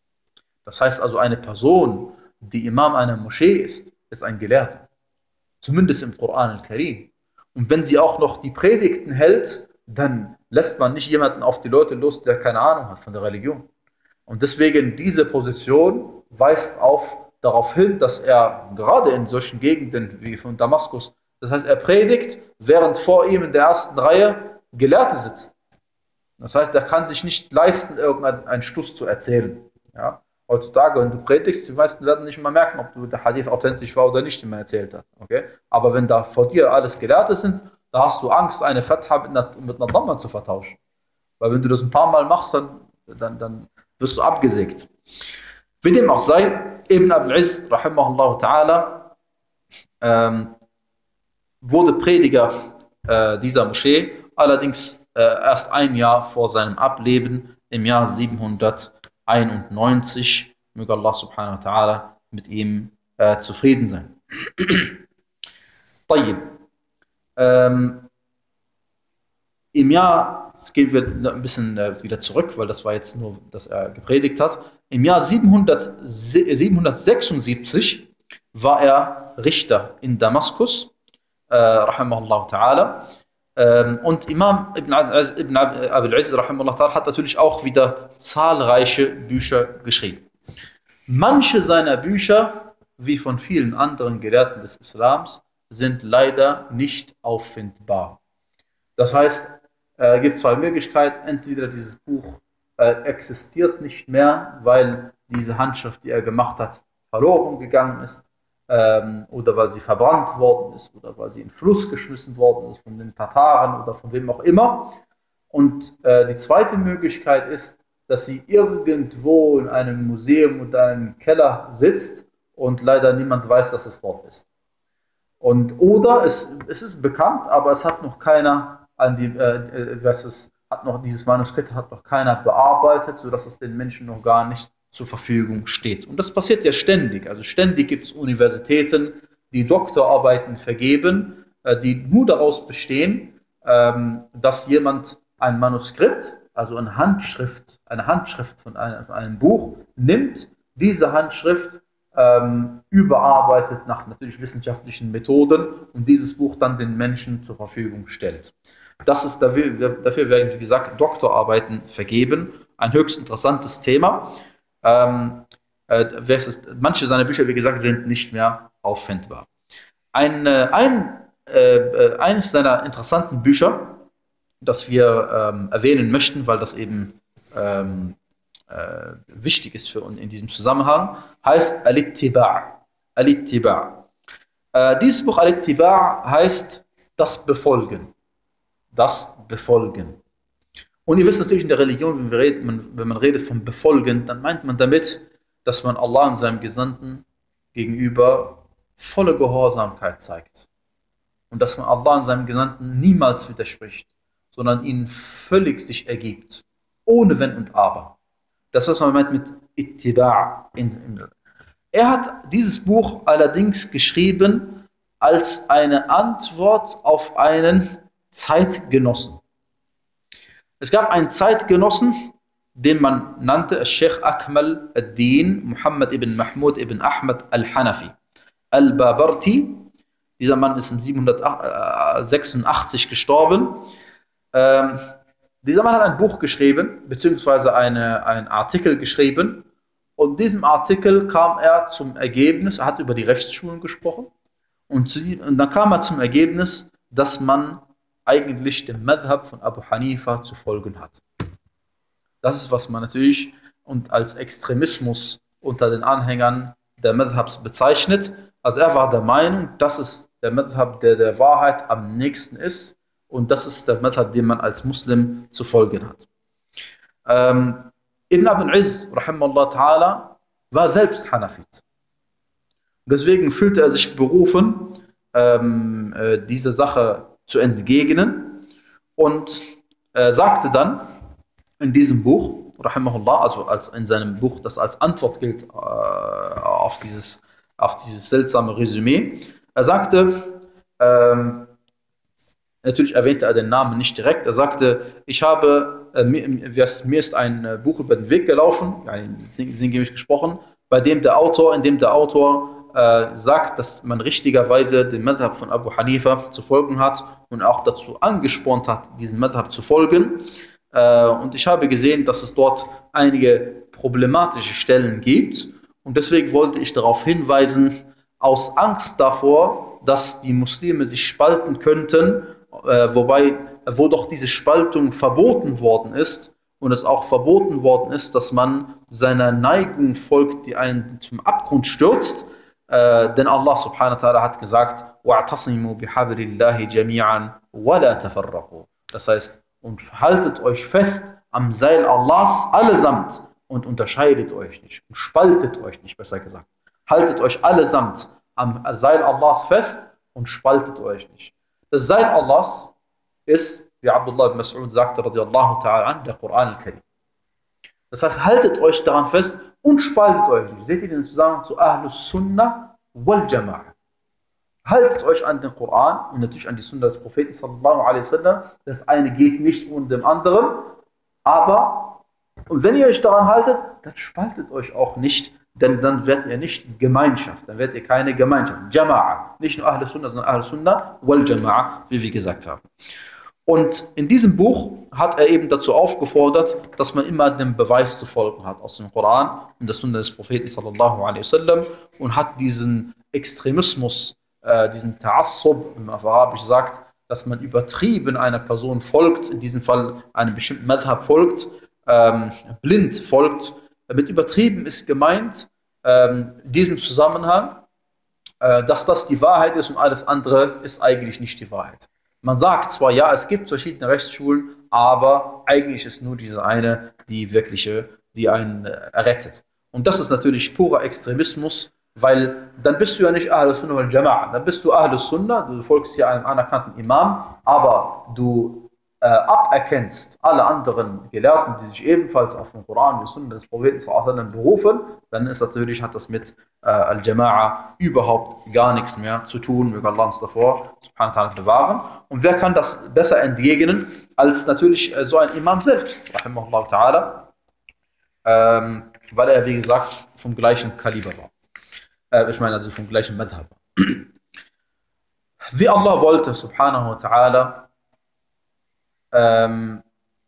Das heißt also, eine Person, die Imam einer Moschee ist, ist ein Gelehrter. Zumindest im Koran al-Karim. Und wenn sie auch noch die Predigten hält, dann lässt man nicht jemanden auf die Leute los, der keine Ahnung hat von der Religion. Und deswegen diese Position weist auf, darauf hin, dass er gerade in solchen Gegenden wie von Damaskus, das heißt, er predigt, während vor ihm in der ersten Reihe Gelehrte sitzen. Das heißt, er kann sich nicht leisten, irgendeinen Stuss zu erzählen. Ja? Heutzutage, wenn du predigst, die meisten werden nicht mal merken, ob du der Hadith authentisch war oder nicht, den man erzählt hat. Okay? Aber wenn da vor dir alles Gelehrte sind, da hast du Angst, eine Fatha mit einer, mit einer Dhamma zu vertauschen. Weil wenn du das ein paar Mal machst, dann, dann, dann wirst du abgesägt. Wie dem auch sei, Ibn Abdul Aziz, rahimahullah ta'ala, ähm, wurde Prediger äh, dieser Moschee, allerdings äh, erst ein Jahr vor seinem Ableben, im Jahr siebenhunderteinundneunzig. Möge Allah subhanahu wa ta'ala mit ihm äh, zufrieden sein. ähm, Im Jahr, jetzt gehen wir ein bisschen äh, wieder zurück, weil das war jetzt nur, dass er gepredigt hat. Im Jahr siebenhundertsechsundsiebzig war er Richter in Damaskus, äh, rahimahullah ta'ala. Ähm, und Imam Ibn Abdul Aziz, rahimahullah ta'ala, hat natürlich auch wieder zahlreiche Bücher geschrieben. Manche seiner Bücher, wie von vielen anderen Gelehrten des Islams, sind leider nicht auffindbar. Das heißt, es äh, gibt zwei Möglichkeiten. Entweder dieses Buch äh, existiert nicht mehr, weil diese Handschrift, die er gemacht hat, verloren gegangen ist, ähm, oder weil sie verbrannt worden ist, oder weil sie in den Fluss geschmissen worden ist von den Tataren oder von wem auch immer. Und äh, die zweite Möglichkeit ist, dass sie irgendwo in einem Museum oder einem Keller sitzt und leider niemand weiß, dass es dort ist. Und oder es, es ist bekannt, aber es hat noch keiner an die, äh, was es hat noch dieses Manuskript hat noch keiner bearbeitet, sodass es den Menschen noch gar nicht zur Verfügung steht. Und das passiert ja ständig. Also ständig gibt es Universitäten, die Doktorarbeiten vergeben, äh, die nur daraus bestehen, ähm, dass jemand ein Manuskript, also eine Handschrift, eine Handschrift von einem, von einem Buch nimmt, diese Handschrift ähm, überarbeitet nach natürlich wissenschaftlichen Methoden und dieses Buch dann den Menschen zur Verfügung stellt. Das ist dafür, dafür werden, wie gesagt, Doktorarbeiten vergeben. Ein höchst interessantes Thema. Ähm, äh, ist, manche seiner Bücher, wie gesagt, sind nicht mehr auffindbar. Ein, äh, ein, äh, eines seiner interessanten Bücher, das wir ähm, erwähnen möchten, weil das eben ähm, äh, wichtig ist für uns in diesem Zusammenhang, heißt Al-Ittiba'. Al-Ittiba'. Äh, dieses Buch Al-Ittiba' heißt das Befolgen. Das Befolgen. Und ihr wisst natürlich in der Religion, wenn, wir reden, wenn man redet vom Befolgen, dann meint man damit, dass man Allah und seinem Gesandten gegenüber volle Gehorsamkeit zeigt. Und dass man Allah und seinem Gesandten niemals widerspricht, sondern ihnen völlig sich ergibt. Ohne Wenn und Aber. Das, was man meint mit Ittiba'. Er hat dieses Buch allerdings geschrieben als eine Antwort auf einen Zeitgenossen. Es gab einen Zeitgenossen, den man nannte Sheikh Akmal ad-Din Muhammad ibn Mahmud ibn Ahmad al-Hanafi al-Babarti. Dieser Mann ist in siebenhundertsechsundachtzig gestorben. Ähm, dieser Mann hat ein Buch geschrieben, beziehungsweise eine, einen Artikel geschrieben. Und in diesem Artikel kam er zum Ergebnis, er hat über die Rechtsschulen gesprochen. Und, zu, und dann kam er zum Ergebnis, dass man eigentlich dem Madhab von Abu Hanifa zu folgen hat. Das ist, was man natürlich und als Extremismus unter den Anhängern der Madhabs bezeichnet. Also er war der Meinung, das ist der Madhab, der der Wahrheit am nächsten ist und das ist der Madhab, den man als Muslim zu folgen hat. Ähm, Ibn Abd al-Izz, rahimahullah ta'ala, war selbst Hanafit. Und deswegen fühlte er sich berufen, ähm, äh, diese Sache zu entgegnen und äh, sagte dann in diesem Buch, rahimahullah, also als in seinem Buch, das als Antwort gilt äh, auf, dieses, auf dieses seltsame Resümee, er sagte, ähm, natürlich erwähnte er den Namen nicht direkt, er sagte, ich habe, äh, mir, mir ist ein äh, Buch über den Weg gelaufen, ja, sinngemäß gesprochen, bei dem der Autor, in dem der Autor äh, sagt, dass man richtigerweise den Madhab von Abu Hanifa zu folgen hat und auch dazu angespornt hat, diesen Madhab zu folgen. Äh, und ich habe gesehen, dass es dort einige problematische Stellen gibt und deswegen wollte ich darauf hinweisen, aus Angst davor, dass die Muslime sich spalten könnten, äh, wobei, wo doch diese Spaltung verboten worden ist und es auch verboten worden ist, dass man seiner Neigung folgt, die einen zum Abgrund stürzt, äh, denn Allah subhanahu wa ta'ala hat gesagt, وَاعْتَصِمُوا بِحَبْلِ اللَّهِ جَمِيعًا وَلَا تَفَرَّقُوا. Das heißt, und haltet euch fest am Seil Allahs allesamt und unterscheidet euch nicht und spaltet euch nicht, besser gesagt. Haltet euch allesamt am Seil Allahs fest und spaltet euch nicht. Das Seil Allahs ist, wie Abdullah ibn Mas'ud sagte, radiyallahu ta'ala an, der Koran al-Karim. Das heißt, haltet euch daran fest und spaltet euch nicht. Seht ihr den Zusammenhang zu Ahlus Sunnah wal Jama'a? Haltet euch an den Koran und natürlich an die Sunna des Propheten sallallahu alaihi wasallam. Das eine geht nicht ohne dem anderen, aber und wenn ihr euch daran haltet, dann spaltet euch auch nicht, denn dann werdet ihr nicht Gemeinschaft, dann werdet ihr keine Gemeinschaft. Jama'a, nicht nur Ahlus Sunnah, sondern Ahlus Sunnah wal Jama'a, wie wir gesagt haben. Und in diesem Buch hat er eben dazu aufgefordert, dass man immer dem Beweis zu folgen hat aus dem Koran und der Sunna des Propheten sallallahu alaihi wasallam und hat diesen Extremismus, äh, diesen Ta'assub, wie man auf Arabisch sagt, dass man übertrieben einer Person folgt, in diesem Fall einem bestimmten Madhab folgt, ähm, blind folgt. Mit übertrieben ist gemeint, ähm, in diesem Zusammenhang, äh, dass das die Wahrheit ist und alles andere ist eigentlich nicht die Wahrheit. Man sagt zwar, ja, es gibt verschiedene Rechtsschulen, aber eigentlich ist nur diese eine die wirkliche, die einen äh, errettet. Und das ist natürlich purer Extremismus, weil dann bist du ja nicht Ahlus Sunnah wal Jama'a, dann bist du Ahlus Sunnah, du folgst ja einem anerkannten Imam, aber du äh, aberkennst alle anderen Gelehrten, die sich ebenfalls auf den Koran und Sunna des Propheten sallallahu alaihi wasallam berufen, dann ist natürlich, hat das mit äh, Al-Jama'a überhaupt gar nichts mehr zu tun. Möge Allah uns davor subhanahu wa ta'ala bewahren. Und wer kann das besser entgegnen, als natürlich äh, so ein Imam selbst, rahimahullah ta'ala, ähm, weil er, wie gesagt, vom gleichen Kaliber war. Äh, ich meine, also vom gleichen Madhab. Wie Allah wollte, subhanahu wa ta'ala, ähm,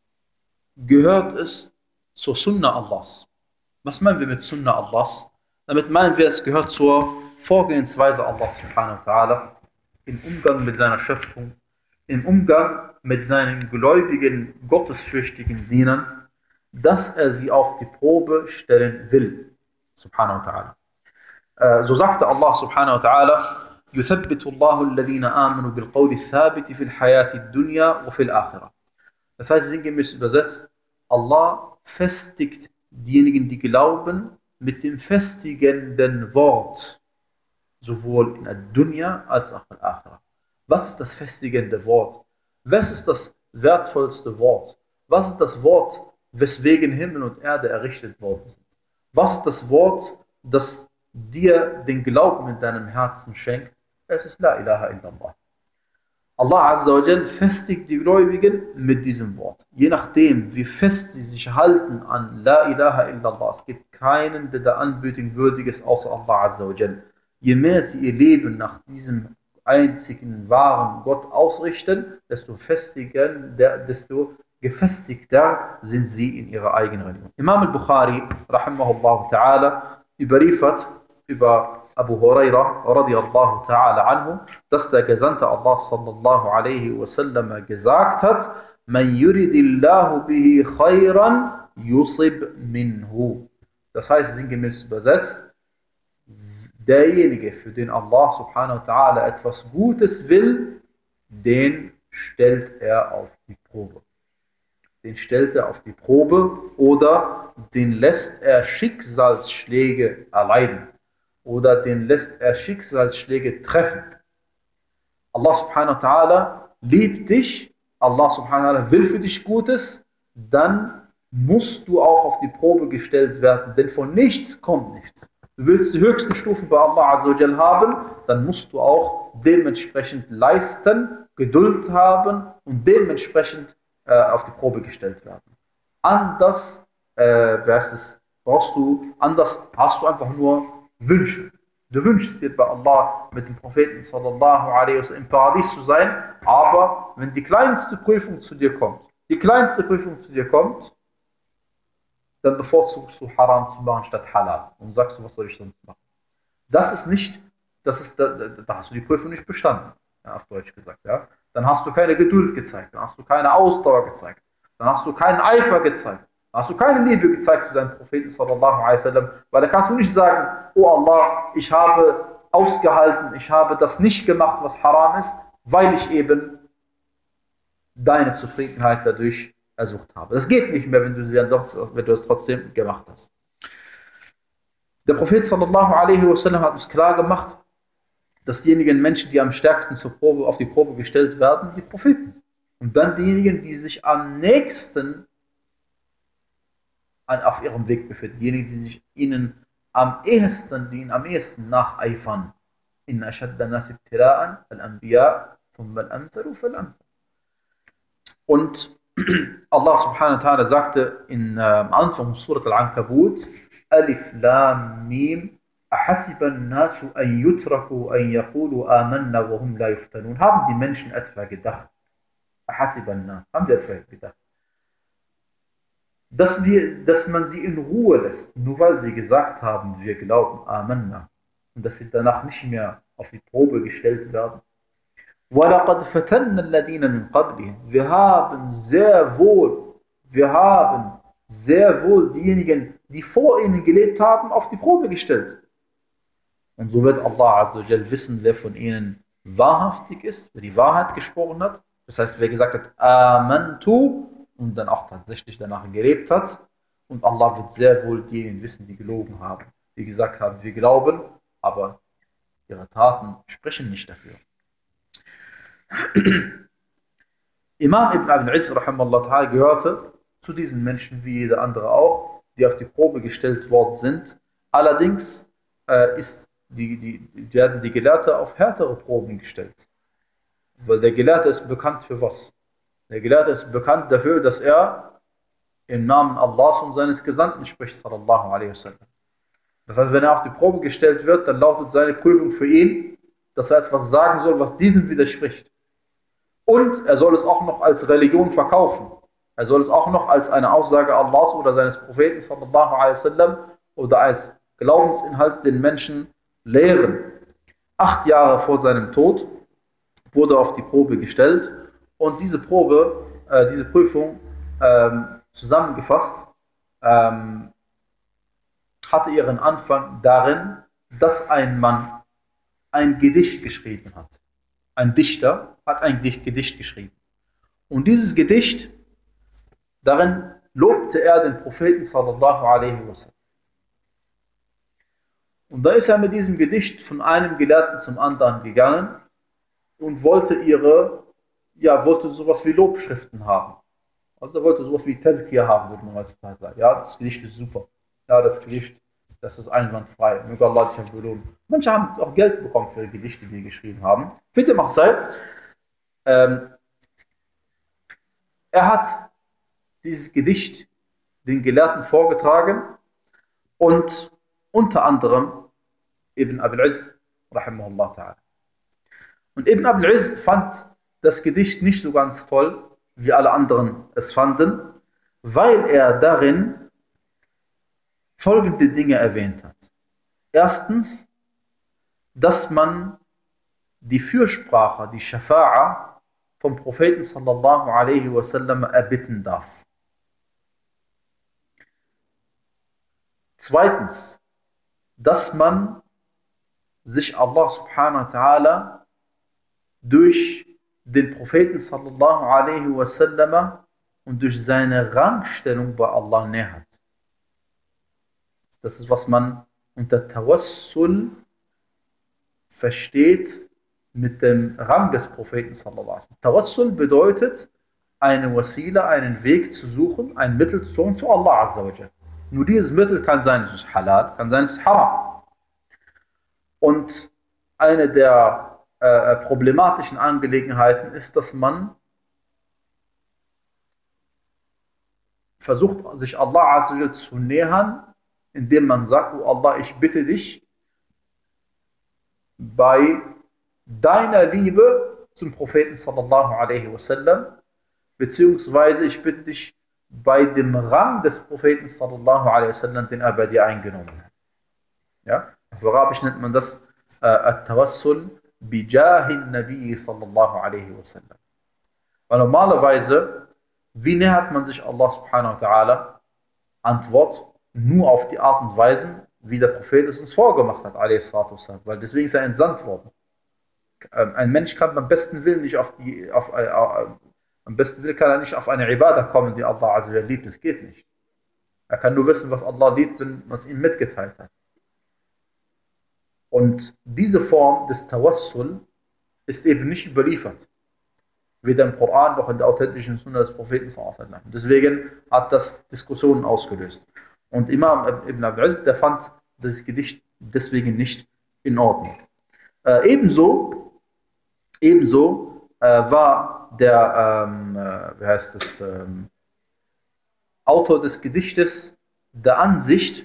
gehört es zur Sunna Allahs. Was meinen wir mit Sunna Allahs? Damit meinen wir, es gehört zur Vorgehensweise Allah subhanahu wa ta'ala im Umgang mit seiner Schöpfung, im Umgang mit seinen gläubigen, gottesfürchtigen Dienern, dass er sie auf die Probe stellen will. Subhanahu wa ta'ala. Äh, so sagte Allah subhanahu wa ta'ala, يثبت الله الذين آمنوا بالقول الثابت في الحياة الدنيا وفي الآخرة. Das heißt, sinngemäß übersetzt, Allah festigt diejenigen, die glauben, mit dem festigenden Wort, sowohl in der Dunya als auch in der Akhira. Was ist das festigende Wort? Was ist das wertvollste Wort? Was ist das Wort, weswegen Himmel und Erde errichtet worden sind? Was ist das Wort, das dir den Glauben in deinem Herzen schenkt? Es ist La ilaha illallah. Allah Azza wa Jal festigt die Gläubigen mit diesem Wort. Je nachdem, wie fest sie sich halten an La ilaha illallah, es gibt keinen, der da anbeten würdiges außer Allah Azza wa Jal. Je mehr sie ihr Leben nach diesem einzigen wahren Gott ausrichten, desto festiger, desto gefestigter sind sie in ihrer eigenen Religion. Imam al-Bukhari, rahimahullah ta'ala, überliefert über Abu Huraira radiyallahu ta'ala anhu, dass der Gesandte Allah sallallahu alaihi wasallam gesagt hat, man yuridillahu bihi khayran yusib minhu. Das heißt, sinngemäß übersetzt, derjenige, für den Allah subhanahu wa ta'ala etwas Gutes will, den stellt er auf die Probe. Den stellt er auf die Probe oder den lässt er Schicksalsschläge erleiden. Oder den lässt er Schicksalsschläge treffen. Allah subhanahu wa ta'ala liebt dich, Allah subhanahu wa ta'ala will für dich Gutes, dann musst du auch auf die Probe gestellt werden, denn von nichts kommt nichts. Du willst die höchsten Stufen bei Allah Azza wa Jal haben, dann musst du auch dementsprechend leisten, Geduld haben und dementsprechend äh, auf die Probe gestellt werden. Anders äh, es, brauchst du, anders hast du einfach nur Wünsche. Du wünschst dir bei Allah mit dem Propheten sallallahu alaihi wasallam im Paradies zu sein, aber wenn die kleinste Prüfung zu dir kommt, die kleinste Prüfung zu dir kommt, dann bevorzugst du Haram zu machen statt Halal und sagst du, was soll ich sonst machen? Das ist nicht, das ist, da, da hast du die Prüfung nicht bestanden, ja, auf Deutsch gesagt. Ja. Dann hast du keine Geduld gezeigt, dann hast du keine Ausdauer gezeigt, dann hast du keinen Eifer gezeigt. Hast du keine Liebe gezeigt zu deinem Propheten sallallahu alaihi wasallam, weil da kannst du nicht sagen, oh Allah, ich habe ausgehalten, ich habe das nicht gemacht, was haram ist, weil ich eben deine Zufriedenheit dadurch ersucht habe. Das geht nicht mehr, wenn du, sie dann doch, wenn du es trotzdem gemacht hast. Der Prophet sallallahu alaihi wasallam hat uns klar gemacht, dass diejenigen Menschen, die am stärksten zur Probe, auf die Probe gestellt werden, die Propheten sind. Und dann diejenigen, die sich am nächsten auf ihrem Weg befinden, diejenigen, die sich ihnen am ehesten, die ihnen am ehesten nacheifern. Inna ashadda nasi ibtira'an al-anbiya thumma al-amthalu fal-amthal. Und Allah subhanahu wa ta'ala sagte in äh, am Anfang von Surat Al-Ankabut, Alif Lam Mim, ahasiba an-nasu an yutraku an yaqulu amanna wa hum la yuftanun. Haben die Menschen etwa gedacht? Ahasiba an-nas, haben die etwa gedacht? Dass, wir, dass man sie in Ruhe lässt, nur weil sie gesagt haben, wir glauben Amanna, und dass sie danach nicht mehr auf die Probe gestellt werden. وَلَقَدْ فَتَنَّ الَّذِينَ مِنْ قَبْلِهِمْ. Wir haben sehr wohl, wir haben sehr wohl diejenigen, die vor ihnen gelebt haben, auf die Probe gestellt. Und so wird Allah Azza wa Jal wissen, wer von ihnen wahrhaftig ist, wer die Wahrheit gesprochen hat. Das heißt, wer gesagt hat, Amantu, und dann auch tatsächlich danach gelebt hat. Und Allah wird sehr wohl diejenigen wissen, die gelogen haben, die gesagt haben, wir glauben, aber ihre Taten sprechen nicht dafür. Imam Ibn Abil Izz rahimahullah ta'ala gehörte zu diesen Menschen, wie jeder andere auch, die auf die Probe gestellt worden sind. Allerdings äh, ist die, die, werden die Gelehrte auf härtere Proben gestellt. Weil der Gelehrte ist bekannt für was? Der Gelehrte ist bekannt dafür, dass er im Namen Allahs und seines Gesandten spricht, sallallahu alaihi wasallam. Das heißt, wenn er auf die Probe gestellt wird, dann lautet seine Prüfung für ihn, dass er etwas sagen soll, was diesem widerspricht. Und er soll es auch noch als Religion verkaufen. Er soll es auch noch als eine Aussage Allahs oder seines Propheten, sallallahu alaihi wasallam, oder als Glaubensinhalt den Menschen lehren. Acht Jahre vor seinem Tod wurde er auf die Probe gestellt. Und diese Probe, äh, diese Prüfung, ähm, zusammengefasst, ähm, hatte ihren Anfang darin, dass ein Mann ein Gedicht geschrieben hat. Ein Dichter hat ein Gedicht geschrieben. Und dieses Gedicht, darin lobte er den Propheten sallallahu alaihi wasallam. Und dann ist er mit diesem Gedicht von einem Gelehrten zum anderen gegangen und wollte ihre, ja, wollte sowas wie Lobschriften haben. Also er wollte sowas wie Tazkiyah haben, würde man heutzutage sagen. Ja, das Gedicht ist super. Ja, das Gedicht, das ist einwandfrei. Möge Allah dich belohnen. Manche haben auch Geld bekommen für die Gedichte, die sie geschrieben haben. Wie dem auch sei, ähm, er hat dieses Gedicht den Gelehrten vorgetragen und unter anderem Ibn Abil Izz, rahimahullah ta'ala. Und Ibn Abil Izz fand das Gedicht nicht so ganz toll, wie alle anderen es fanden, weil er darin folgende Dinge erwähnt hat. Erstens, dass man die Fürsprache, die Shafa'a vom Propheten sallallahu alaihi wasallam erbitten darf. Zweitens, dass man sich Allah subhanahu wa ta'ala durch den Propheten sallallahu alaihi wasallam und durch seine Rangstellung bei Allah nähert. Das ist, was man unter Tawassul versteht mit dem Rang des Propheten sallallahu alaihi wasallam. Tawassul bedeutet, eine Wasila, einen Weg zu suchen, ein Mittel zu suchen zu Allah azza wa jal. Nur dieses Mittel kann sein, es ist halal, kann sein, es ist haram. Und eine der äh, problematischen Angelegenheiten ist, dass man versucht, sich Allah azza wa jal zu nähern, indem man sagt, oh Allah, ich bitte dich, bei deiner Liebe zum Propheten sallallahu alaihi wasallam, beziehungsweise ich bitte dich bei dem Rang des Propheten sallallahu alaihi wasallam, den er bei dir eingenommen hat. Ja? Auf Arabisch nennt man das äh, At-Tawassul bijahin Nabi sallallahu alaihi wasallam. Weil normalerweise, wie nähert man sich Allah subhanahu wa ta'ala? Antwort, nur auf die Art und Weise, wie der Prophet es uns vorgemacht hat, alaihi salatu wassalam. Weil deswegen ist er entsandt worden. Ein Mensch kann beim besten Willen nicht auf die, auf, äh, äh, am besten Willen kann er nicht auf eine Ibadah kommen, die Allah azza wa jalla liebt. Das geht nicht. Er kann nur wissen, was Allah liebt, wenn man es ihm mitgeteilt hat. Und diese Form des Tawassul ist eben nicht überliefert. Weder im Koran noch in der authentischen Sunna des Propheten sallallahu alaihi wasallam. Deswegen hat das Diskussionen ausgelöst. Und Imam Ibn Abil Izz, der fand das Gedicht deswegen nicht in Ordnung. Äh, ebenso ebenso äh, war der, ähm, äh, wie heißt das, ähm, Autor des Gedichtes der Ansicht,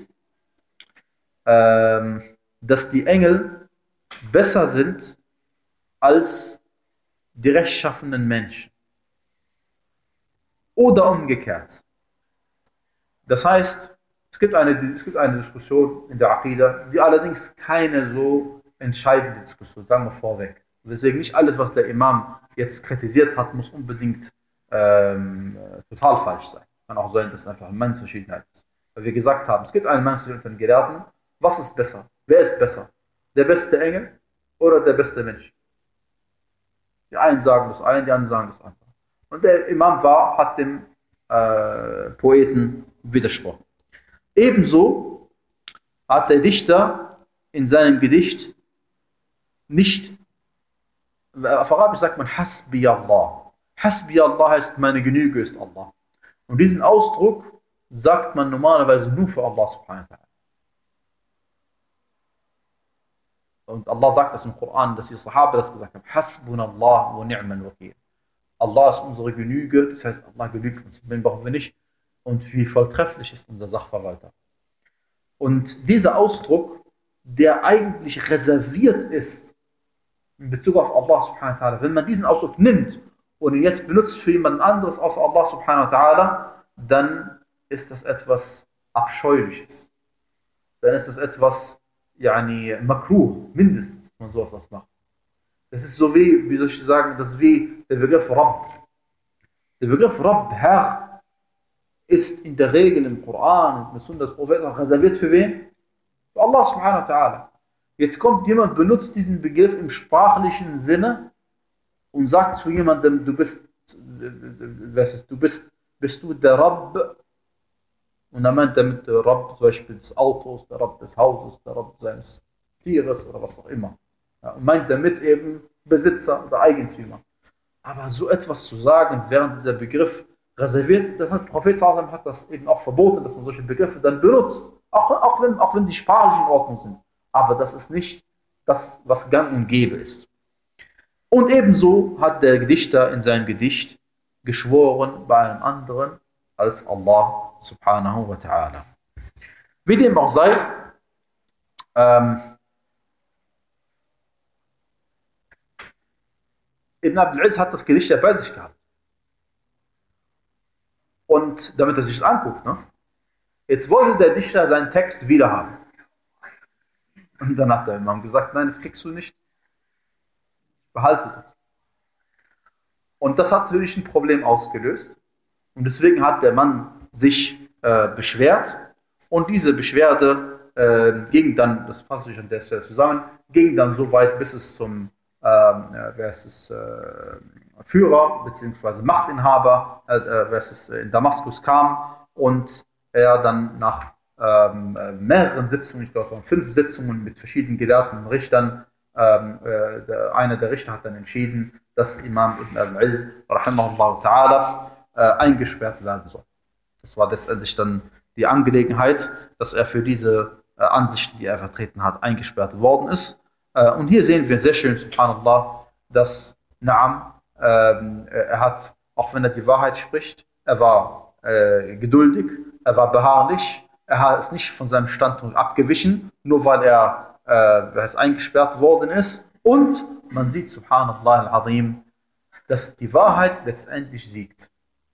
ähm, dass die Engel besser sind als die rechtschaffenen Menschen. Oder umgekehrt. Das heißt, es gibt eine, es gibt eine Diskussion in der Aqidah, die allerdings keine so entscheidende Diskussion, sagen wir vorweg. Deswegen nicht alles, was der Imam jetzt kritisiert hat, muss unbedingt ähm, total falsch sein. Kann auch sein, dass es einfach eine Meinungsverschiedenheit ist. Weil wir gesagt haben, es gibt eine Meinungsverschiedenheit unter den Gelehrten. Was ist besser? Wer ist besser? Der beste Engel oder der beste Mensch? Die einen sagen das eine, die anderen sagen das andere. Und der Imam war, hat dem äh, Poeten widersprochen. Ebenso hat der Dichter in seinem Gedicht nicht, auf Arabisch sagt man Hasbi Allah. Hasbi Allah heißt, meine Genüge ist Allah. Und diesen Ausdruck sagt man normalerweise nur für Allah subhanahu wa ta'ala. Und Allah sagt das im Koran, dass die Sahaba das gesagt haben. Hasbunallah wa ni'mal wakil. Allah ist unsere Genüge, das heißt, Allah genügt uns. Den brauchen wir nicht. Und wie volltrefflich ist unser Sachverwalter. Und dieser Ausdruck, der eigentlich reserviert ist in Bezug auf Allah subhanahu wa ta'ala, wenn man diesen Ausdruck nimmt und ihn jetzt benutzt für jemand anderes außer Allah subhanahu wa ta'ala, dann ist das etwas Abscheuliches. Dann ist das etwas, yani, makruh, mindestens, wenn man so etwas macht. Das ist so wie, wie soll ich sagen, das ist wie der Begriff Rabb. Der Begriff Rabb, Herr, ist in der Regel im Koran und mit Sunna des Propheten reserviert für wen? Für Allah subhanahu wa ta'ala. Jetzt kommt jemand, benutzt diesen Begriff im sprachlichen Sinne und sagt zu jemandem, du bist, was ist, du bist, bist du der Rabb? Und dann meint er mit der Rabb zum Beispiel des Autos, der Rabb des Hauses, der Rabb seines Tieres oder was auch immer. Ja, und meint damit eben Besitzer oder Eigentümer. Aber so etwas zu sagen, während dieser Begriff reserviert, der Prophet hat das eben auch verboten, dass man solche Begriffe dann benutzt. Auch, auch, wenn, auch wenn sie sprachlich in Ordnung sind. Aber das ist nicht das, was gang und gäbe ist. Und ebenso hat der Dichter in seinem Gedicht geschworen bei einem anderen als Allah subhanahu wa ta'ala. Wie dem auch sei, ähm, Ibn Abdul Aziz hat das Gedicht ja bei sich gehabt. Und damit er sich das anguckt, ne? Jetzt wollte der Dichter seinen Text wieder haben. Und dann hat der Imam gesagt, nein, das kriegst du nicht. Behalte das. Und das hat natürlich ein Problem ausgelöst. Und deswegen hat der Mann sich äh, beschwert. Und diese Beschwerde äh, ging dann, das fasse ich an der Stelle zusammen, ging dann so weit, bis es zum äh, wer ist es, äh, Führer bzw. Machtinhaber äh, wer ist es, in Damaskus kam und er dann nach ähm, mehreren Sitzungen, ich glaube fünf Sitzungen mit verschiedenen gelehrten Richtern, ähm, äh, der, einer der Richter hat dann entschieden, dass Imam Ibn al-Aziz rahimahullah ta'ala äh, eingesperrt werden soll. Das war letztendlich dann die Angelegenheit, dass er für diese äh, Ansichten, die er vertreten hat, eingesperrt worden ist. Äh, und hier sehen wir sehr schön, subhanallah, dass Naam, äh, er hat, auch wenn er die Wahrheit spricht, er war äh, geduldig, er war beharrlich, er ist nicht von seinem Standpunkt abgewichen, nur weil er äh, eingesperrt worden ist. Und man sieht, subhanallah al-azim, dass die Wahrheit letztendlich siegt.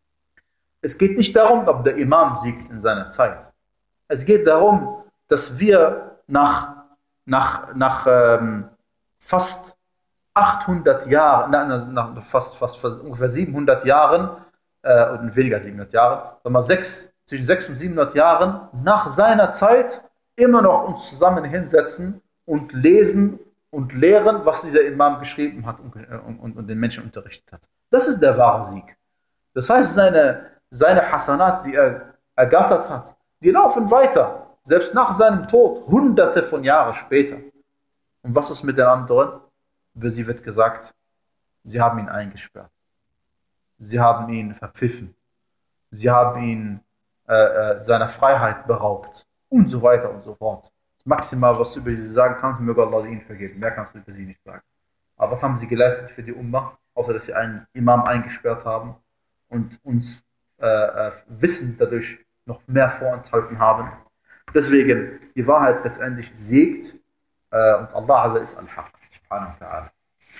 Es geht nicht darum, ob der Imam siegt in seiner Zeit. Es geht darum, dass wir nach, nach, nach ähm, fast achthundert Jahren, nach, nach fast, fast, fast ungefähr siebenhundert Jahren, äh, oder weniger siebenhundert Jahren, sagen wir sechs, zwischen sechshundert und siebenhundert Jahren nach seiner Zeit immer noch uns zusammen hinsetzen und lesen und lehren, was dieser Imam geschrieben hat und, und, und den Menschen unterrichtet hat. Das ist der wahre Sieg. Das heißt, seine, seine Hasanat, die er ergattert hat, die laufen weiter, selbst nach seinem Tod, hunderte von Jahren später. Und was ist mit den anderen? Über sie wird gesagt, sie haben ihn eingesperrt. Sie haben ihn verpfiffen. Sie haben ihn äh, äh, seiner Freiheit beraubt. Und so weiter und so fort. Das Maximal, was du über sie sagen kannst, möge Allah ihnen vergeben. Mehr kannst du über sie nicht sagen. Aber was haben sie geleistet für die Ummah? Außer, dass sie einen Imam eingesperrt haben und uns äh, äh, Wissen dadurch noch mehr vorenthalten haben. Deswegen, die Wahrheit letztendlich siegt äh, und Allah ist al-Haq. Subhanahu wa ta'ala.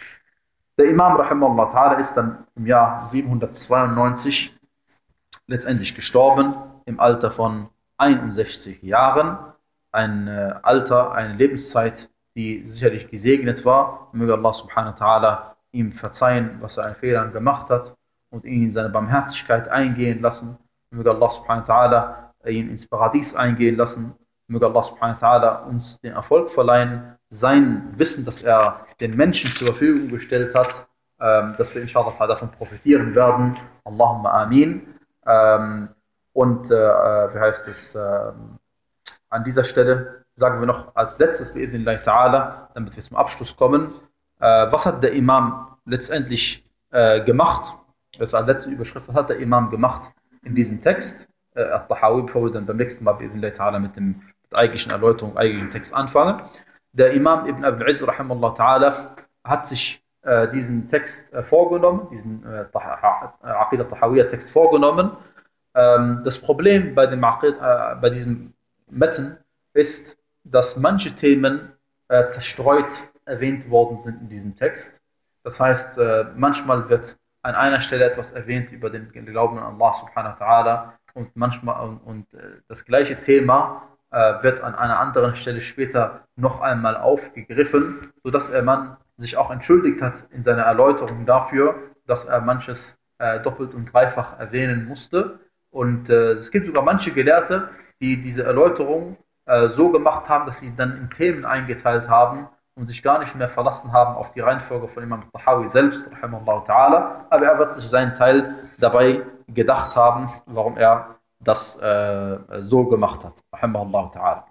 Der Imam rahimahullah ta'ala ist dann im Jahr siebenhundertzweiundneunzig letztendlich gestorben, im Alter von einundsechzig Jahren. Ein äh, Alter, eine Lebenszeit, die sicherlich gesegnet war. Möge Allah subhanahu wa ta'ala ihm verzeihen, was er an Fehlern gemacht hat und ihn in seine Barmherzigkeit eingehen lassen Möge Allah subhanahu wa ta'ala ihn ins Paradies eingehen lassen. Möge Allah subhanahu wa ta'ala uns den Erfolg verleihen, sein Wissen, das er den Menschen zur Verfügung gestellt hat, ähm, dass wir inshallah davon profitieren werden. Allahumma amin. Ähm, und äh, wie heißt es, äh, an dieser Stelle sagen wir noch als letztes, bi'idhnillahi ta'ala, damit wir zum Abschluss kommen, äh, was hat der Imam letztendlich äh, gemacht? Das ist als letzte Überschrift, was hat der Imam gemacht in diesem Text? Äh, At-Tahawi, bevor wir dann beim nächsten Mal bi'idhnillahi ta'ala mit dem mit der eigentlichen Erläuterung, eigentlichen Text anfangen. Der Imam Ibn Abil Izz, rahimahullah ta'ala, hat sich äh, diesen Text äh, vorgenommen, diesen äh, Aqidah Tahawiyya Text vorgenommen. Ähm, das Problem bei, dem Aqid, äh, bei diesem Metten ist, dass manche Themen äh, zerstreut erwähnt worden sind in diesem Text. Das heißt, äh, manchmal wird an einer Stelle etwas erwähnt über den Glauben an Allah subhanahu wa ta'ala und manchmal und, und äh, das gleiche Thema äh, wird an einer anderen Stelle später noch einmal aufgegriffen, sodass er man sich auch entschuldigt hat in seiner Erläuterung dafür, dass er manches äh, doppelt und dreifach erwähnen musste. Und äh, es gibt sogar manche Gelehrte, die diese Erläuterung äh, so gemacht haben, dass sie dann in Themen eingeteilt haben und sich gar nicht mehr verlassen haben auf die Reihenfolge von Imam Tahawi selbst, rahimahullah ta'ala. Aber er wird sich seinen Teil dabei gedacht haben, warum er das äh, so gemacht hat, rahimahullah ta'ala.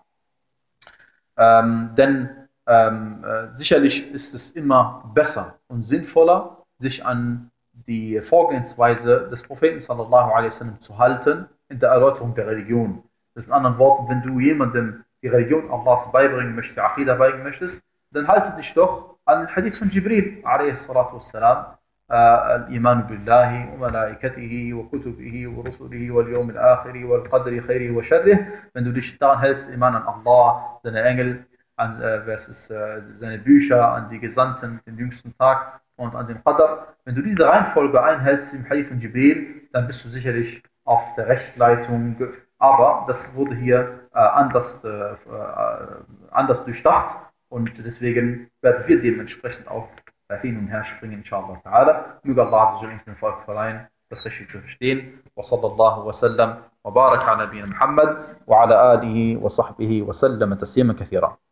Ähm, denn ähm, äh, sicherlich ist es immer besser und sinnvoller, sich an die Vorgehensweise des Propheten sallallahu alaihi wasallam zu halten in der Erläuterung der Religion. Mit anderen Worten, wenn du jemandem die Religion Allahs beibringen möchtest, die Aqidah beibringen möchtest, dann halte dich doch an den Hadith von Jibril alaihi salatu wassalam, الإيمان بالله وملائكته وكتبه ورسله واليوم الآخر والقدر خيره وشره. Wenn du dich daran hältst, Iman an Allah, seine Engel, an äh, versus, äh, seine Bücher, an die Gesandten, den jüngsten Tag und an den Qadr. Wenn du diese Reihenfolge einhältst im Hadith von Jibril, dann bist du sicherlich auf der Rechtleitung. Aber das wurde hier äh, anders, äh, anders durchdacht und deswegen werden wir dementsprechend auch äh, hin und her springen, inshallah ta'ala. Möge Allah uns den Volk verleihen, das richtig zu verstehen. Wa sallallahu wa sallam wa barak ala nabiyina Muhammad wa ala alihi wa sahbihi wa sallam taslima kathira.